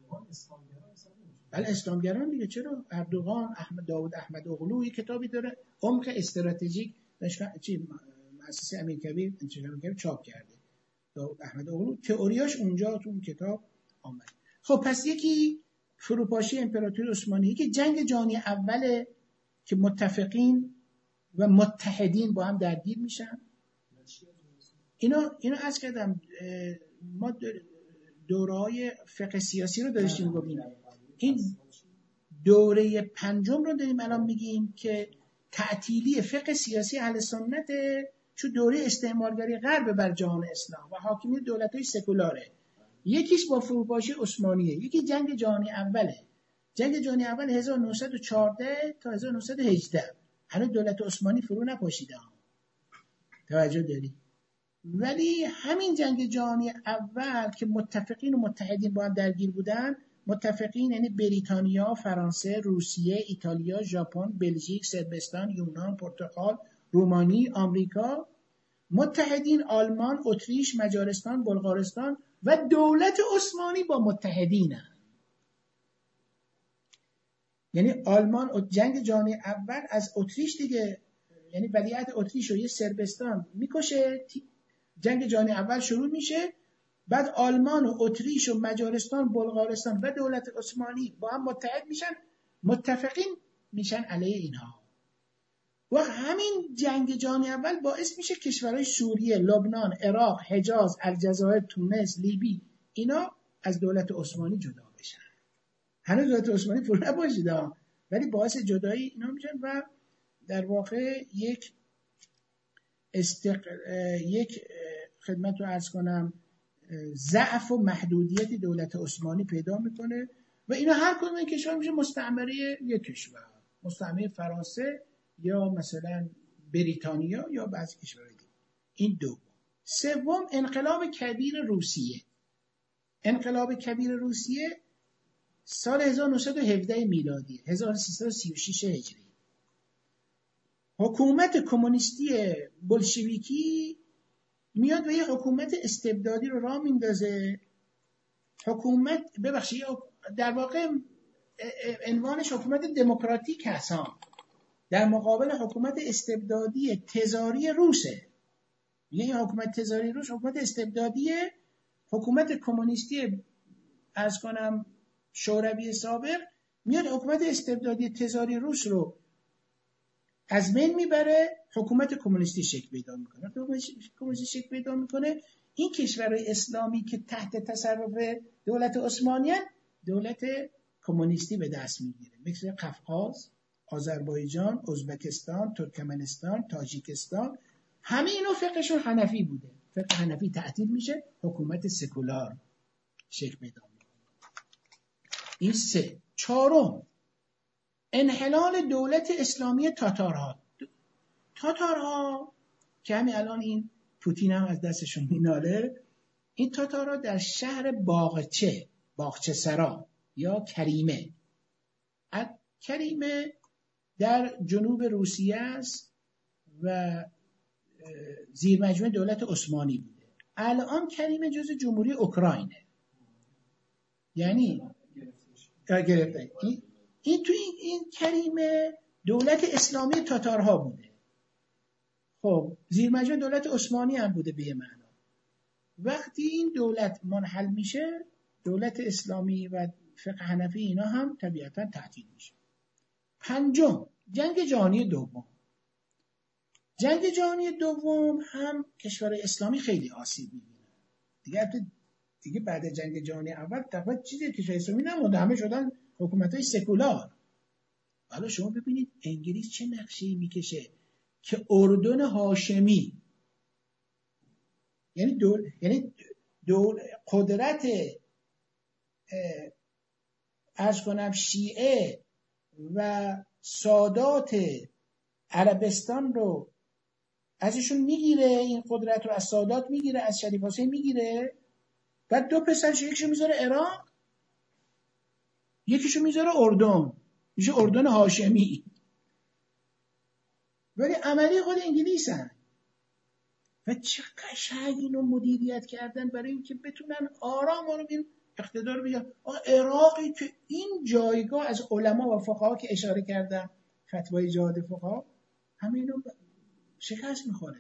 [SPEAKER 1] بله اسلامگران دیگه. چرا؟ اردوغان، داود احمد اغلو یه کتابی داره عمق استراتژیک، مؤسسه امیرکبیر چاپ کرده. داود احمد اغلو تئوریاش اونجا تو اون کتاب آمد. خب پس یکی فروپاشی امپراتوری عثمانی، یکی جنگ جهانی اوله که متفقین و متحدین با هم درگیر میشن. اینا عرض کردم ما دوره‌های فقه سیاسی رو داشتیم گفتیم. این دوره پنجم رو داریم الان میگیم که تعطیلی فقه سیاسی اهل سنت، چون دوره استعمارگری غرب بر جهان اسلام و حاکمیت دولت‌های سکولاره. یکیش با فروپاشی عثمانیه، یکی جنگ جهانی اوله. جنگ جهانی اول 1914 تا 1918. هنوز دولت عثمانی فرو نپاشیده. توجه داری؟ ولی همین جنگ جهانی اول که متفقین و متحدین با هم درگیر بودن، متفقین یعنی بریتانیا، فرانسه، روسیه، ایتالیا، ژاپن، بلژیک، صربستان، یونان، پرتغال، رومانی، آمریکا، متحدین آلمان، اتریش، مجارستان، بلغارستان و دولت عثمانی با متحدینن. یعنی آلمان جنگ جهانی اول از اتریش دیگه، یعنی ولیعهد اتریش و یه صربستان میکشه، جنگ جهانی اول شروع میشه، بعد آلمان و اتریش و مجارستان، بلغارستان و دولت عثمانی با هم متحد میشن، متفقین میشن علیه اینها. و همین جنگ جهانی اول باعث میشه کشورهای سوریه، لبنان، عراق، حجاز، الجزایر، تونس، لیبی اینا از دولت عثمانی جدا بشن. هنوز دولت عثمانی فرو نپاشیده ولی باعث جدایی اینا میشن و در واقع یک خدمت رو عرض کنم ضعف و محدودیت دولت عثمانی پیدا میکنه و اینا هر کدوم این کشور میشه مستعمره یک کشور، مستعمره فرانسه یا مثلا بریتانیا یا بعضی کشورهای دیگه. این دو. سوم انقلاب کبیر روسیه. انقلاب کبیر روسیه سال 1917 میلادی، 1336 هجری. حکومت کمونیستی بولشویکی میاد و یه حکومت استبدادی رو راه میندازه. حکومت در واقع عنوانش حکومت دموکراتیک هستن در مقابل حکومت استبدادی تزاری روسه. یعنی حکومت تزاری روس حکومت استبدادیه، حکومت کمونیستی از کنم شوروی سابق میاد حکومت استبدادی تزاری روس رو از بین میبره، حکومت کمونیستی شکل پیدا میکنه. کمونیستی شکل پیدا میکنه. این کشورهای اسلامی که تحت تصرف دولت عثمانیان دولت کمونیستی به دست میگیره، مثل قفقاز، آذربایجان، ازبکستان، ترکمنستان، تاجیکستان. همه اینا فقهشون حنفی بوده. فقه حنفی تعطیل میشه، حکومت سکولار شکل پیدا میکنه. این 3. 4 انحلال دولت اسلامی تاتارها که همین الان این پوتین هم از دستشون میناله. این تاتارها در شهر باغچه سرا یا کریمه در جنوب روسیه است و زیر مجموعه دولت عثمانی بوده. الان کریمه جزء جمهوری اوکراینه، یعنی گرفته. این توی این کریمه دولت اسلامی تاتارها بوده. خب زیر مجموعه دولت عثمانی هم بوده به معنا. وقتی این دولت منحل میشه، دولت اسلامی و فقه حنفی اینا هم طبیعتا تعطیل میشه. 5 جنگ جهانی دوم. جنگ جهانی دوم هم کشور اسلامی خیلی آسیب می‌بینه. دیگه بعد جنگ جهانی اول تقریبا چیزی کشور اسلامی نمونده، همه شدن حکومت‌های سکولار. حالا شما ببینید انگلیس چه نقشه‌ای میکشه که اردن هاشمی، یعنی قدرت شیعه و سادات عربستان رو ازشون میگیره، این قدرت رو از سادات میگیره، از شریف حسین میگیره، بعد 2 پسرش یکیشو میذاره عراق، یکیشو میذاره اردن، میشه اردن هاشمی. ولی عملی خود انگلیسن و چه قشنگ اینو مدیریت کردن برای اینکه بتونن آرام این اقتدار بگیرن. عراقی که این جایگاه از علما و فقها که اشاره کردم، فتوای جهاد فقها، همه اینو شکست میخوره.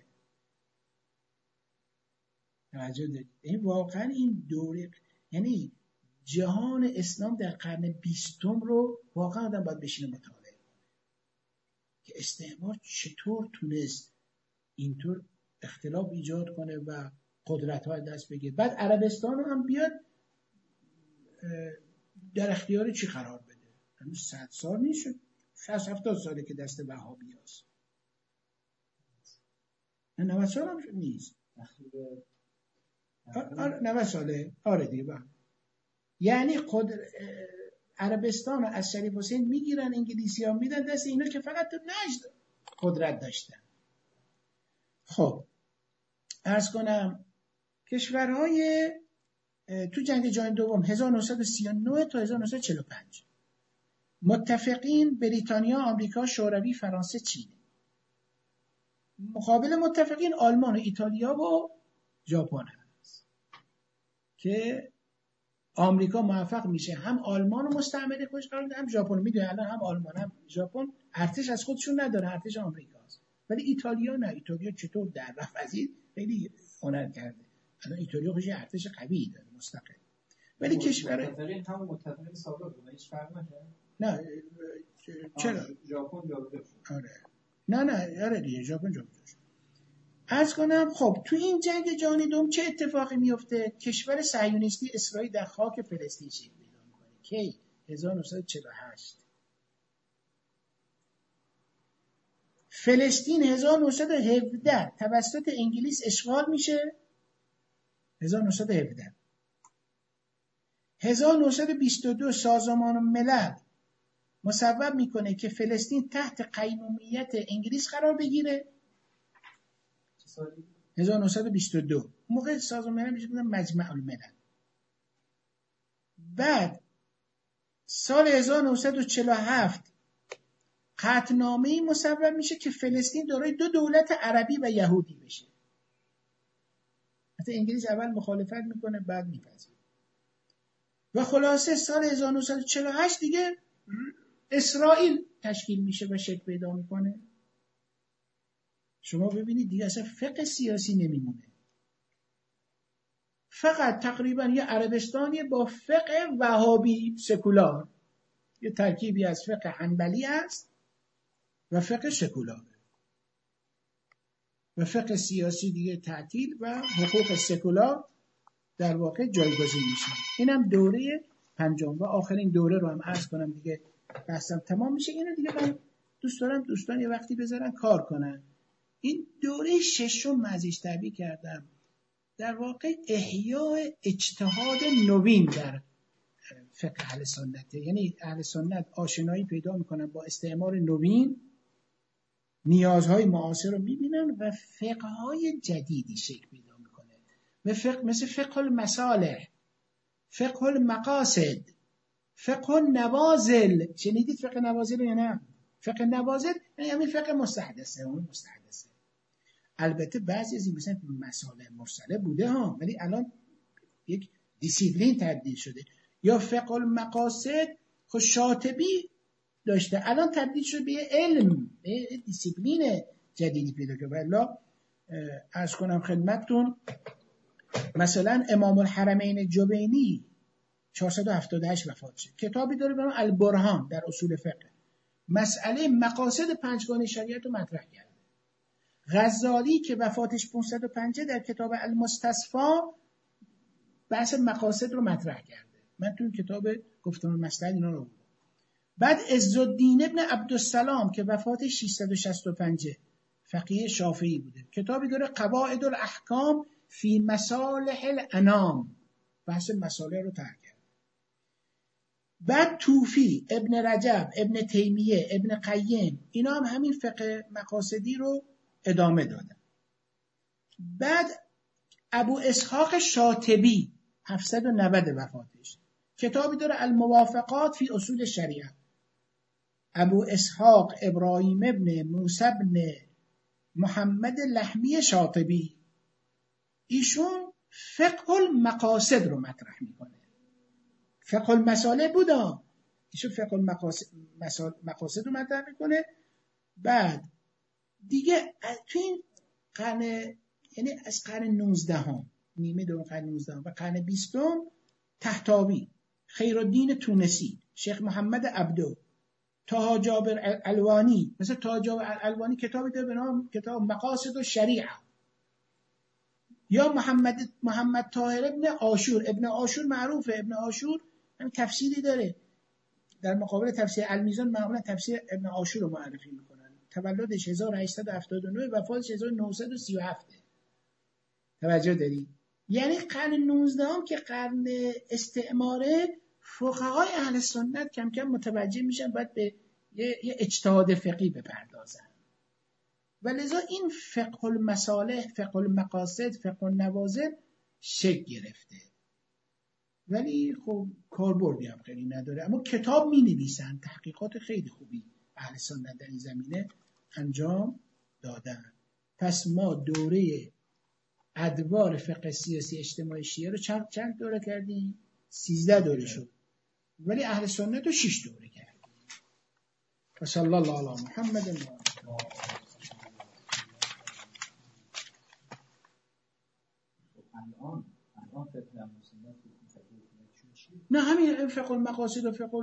[SPEAKER 1] توجه دارید؟ این واقعا این دوره، یعنی جهان اسلام در قرن 20 رو واقعا آدم باید بشینه مطالعه کنه که استعمار چطور تونست اینطور اختلاف ایجاد کنه و قدرت‌ها دست بگیره. بعد عربستان هم بیاد در اختیار چی قرار بده؟ هنوز 100 سال نیست، 60-70 ساله که دست وهابی هست. 90 سال هم نیست. 90 ساله. آره دیگه با. یعنی عربستان از شریف حسین میگیرن، انگلیسی ها میدن دست اینا که فقط نجد قدرت داشتن. خب عرض کنم کشورهای تو جنگ جهانی دوم 1939 تا 1945 متفقین بریتانیا، آمریکا، شوروی، فرانسه، چین. مقابل متفقین آلمان و ایتالیا و ژاپن هست که آمریکا موفق میشه هم آلمان رو مستعمره خودش قرار بده، هم ژاپن. میدونه الان هم آلمان هم ژاپن ارتش از خودشون نداره، ارتش آمریکاست. ولی ایتالیا نه. ایتالیا چطور در رفت از این خیلی هنر کرده. الان ایتالیا خودش ارتش قوی داره مستقل. ولی کشور
[SPEAKER 2] متفقین هم متفقین سابق بود، هیچ فرق نکرد.
[SPEAKER 1] نه چرا
[SPEAKER 2] ژاپن جابجا شد؟
[SPEAKER 1] آره نه آره دیگه ژاپن جابجا شد. عرض کنم خب تو این جنگ جهانی دوم چه اتفاقی میفته؟ کشور صهیونیستی اسرائیل در خاک فلسطین شکل پیدا میکنه. کی؟ 1948. فلسطین 1917 توسط انگلیس اشغال میشه. 1917 1922 سازمان ملل مصوب میکنه که فلسطین تحت قیمومیت انگلیس قرار بگیره. 1922 موقع سازمان ملل میشه مجمع الملل. بعد سال 1947 قطعنامه‌ای مصوب میشه که فلسطین دارای 2 دولت عربی و یهودی بشه. حتی انگلیس اول مخالفت میکنه بعد میپذیره. و خلاصه سال 1948 دیگه اسرائیل تشکیل میشه و شکل پیدا میکنه. شما ببینید دیگه اصلا فقه سیاسی نمیمونه. فقط تقریبا یه عربستانی با فقه وهابی سکولار، یه ترکیبی از فقه حنبلی است و فقه سکولار و فقه سیاسی دیگه تعطیل و حقوق سکولار در واقع جایگزین میشه. اینم دوره 5 و آخرین دوره رو هم عرض کنم دیگه بحثم تمام میشه. اینو دیگه من دوست دارم دوستان یه وقتی بذارن کار کنن. این دوره 6 ازش تعبیر کردم. در واقع احیاء اجتهاد نوین در فقه اهل سنته. یعنی اهل سنت آشنایی پیدا میکنن با استعمار نوین، نیازهای معاصر رو میبینن و فقه‌های جدیدی شکل پیدا میکنه. مثل فقه المصالح، فقه المقاصد، فقه النوازل. شنیدید فقه نوازل یا نه؟ فقه نوازل یعنی همین فقه مستحدثه. البته بعضی از این مثلا مسائل مرسله بوده ها، ولی الان یک دیسیپلین تبدیل شده. یا فقه المقاصد خود شاطبی داشته، الان تبدیل شده به علم، به دیسیپلین جدیدی پیدا کرده. والا عرض کنم خدمتتون، مثلا امام الحرمین جبینی 478 وفات شد، کتابی داره به نام البرهان در اصول فقه، مسئله مقاصد پنجگانه شریعت رو مطرح کرده. غزالی که وفاتش 550 در کتاب المستصفا بحث مقاصد رو مطرح کرده. من تو کتاب گفتمان مسائل اینا رو بودم. بعد عزالدین ابن عبدالسلام که وفاتش 665 فقیه شافعی بوده، کتابی داره قواعد الاحکام فی مصالح الانام، بحث مصالح رو طرح کرده. بعد طوفی، ابن رجب، ابن تیمیه، ابن قیم، اینا هم همین فقه مقاصدی رو ادامه دادن. بعد ابو اسحاق شاطبی 790 وفاتش، کتابی داره الموافقات فی اصول شریعه. ابو اسحاق ابراهیم ابن موسی ابن محمد لحمی شاطبی، ایشون فقه المقاصد رو مطرح میکنه. فقه المصالح بودا، ایشون فقه المقاصد رو مطرح میکنه. بعد دیگه تو این قرن، یعنی از قرن 19 نیمه دوم قرن 19 و قرن 20 طهطاوی، خیرالدین تونسی، شیخ محمد عبدو، طه جابر الوانی، مثل طه جابر الوانی کتابی داره به نام کتاب مقاصد الشریعه. یا محمد طاهر ابن عاشور، ابن عاشور معروفه، ابن عاشور هم تفسیری داره در مقابل تفسیر المیزان، معمولا تفسیر ابن عاشور رو معرفی میکنن. تولدش 1879، وفاتش 1937. توجه داری؟ یعنی قرن 19 که قرن استعماره، فقهای اهل سنت کم کم متوجه میشن باید به یه اجتهاد فقهی بپردازن. ولذا این فقه المصالح، فقه المقاصد، فقه النوازل شکل گرفته. ولی خب کاربردی هم خیلی نداره، اما کتاب می نویسن، تحقیقات خیلی خوبی اهل سنت در این زمینه انجام دادن. پس ما دوره ادوار فقه سیاسی اجتماعی شیعه رو چند دوره کردیم؟ 13 دوره شد، ولی اهل سنت رو 6 دوره کردیم. و صلی الله علی محمد و نه همین فقه المقاصد و فقه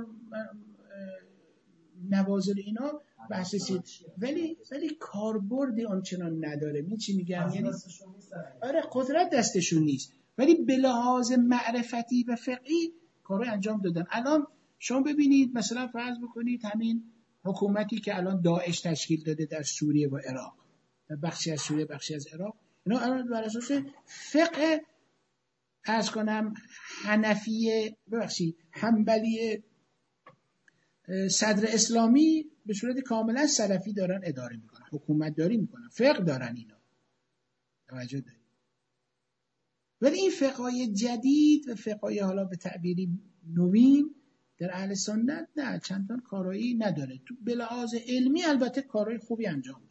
[SPEAKER 1] نوازل اینا بحثی، ولی کاربردی آنچنان نداره. این چی میگم؟ یعنی آره قدرت دستشون نیست، ولی به لحاظ معرفتی و فقهی کارو انجام دادن. الان شما ببینید مثلا فرض بکنید همین حکومتی که الان داعش تشکیل داده در سوریه و عراق، بخشی از سوریه بخشی از عراق، اینا الان بر اساس فقه عرض کنم حنفی حنبلی صدر اسلامی به صورت کاملا سلفی دارن اداره میکنن، حکومت داری میکنن، فقه دارن اینا. توجه دارید؟ ولی این فقهای جدید و فقهای حالا به تعبیری نوین در اهل سنت نه چندان کارایی نداره. تو به لحاظ علمی البته کارهای خوبی انجام داره.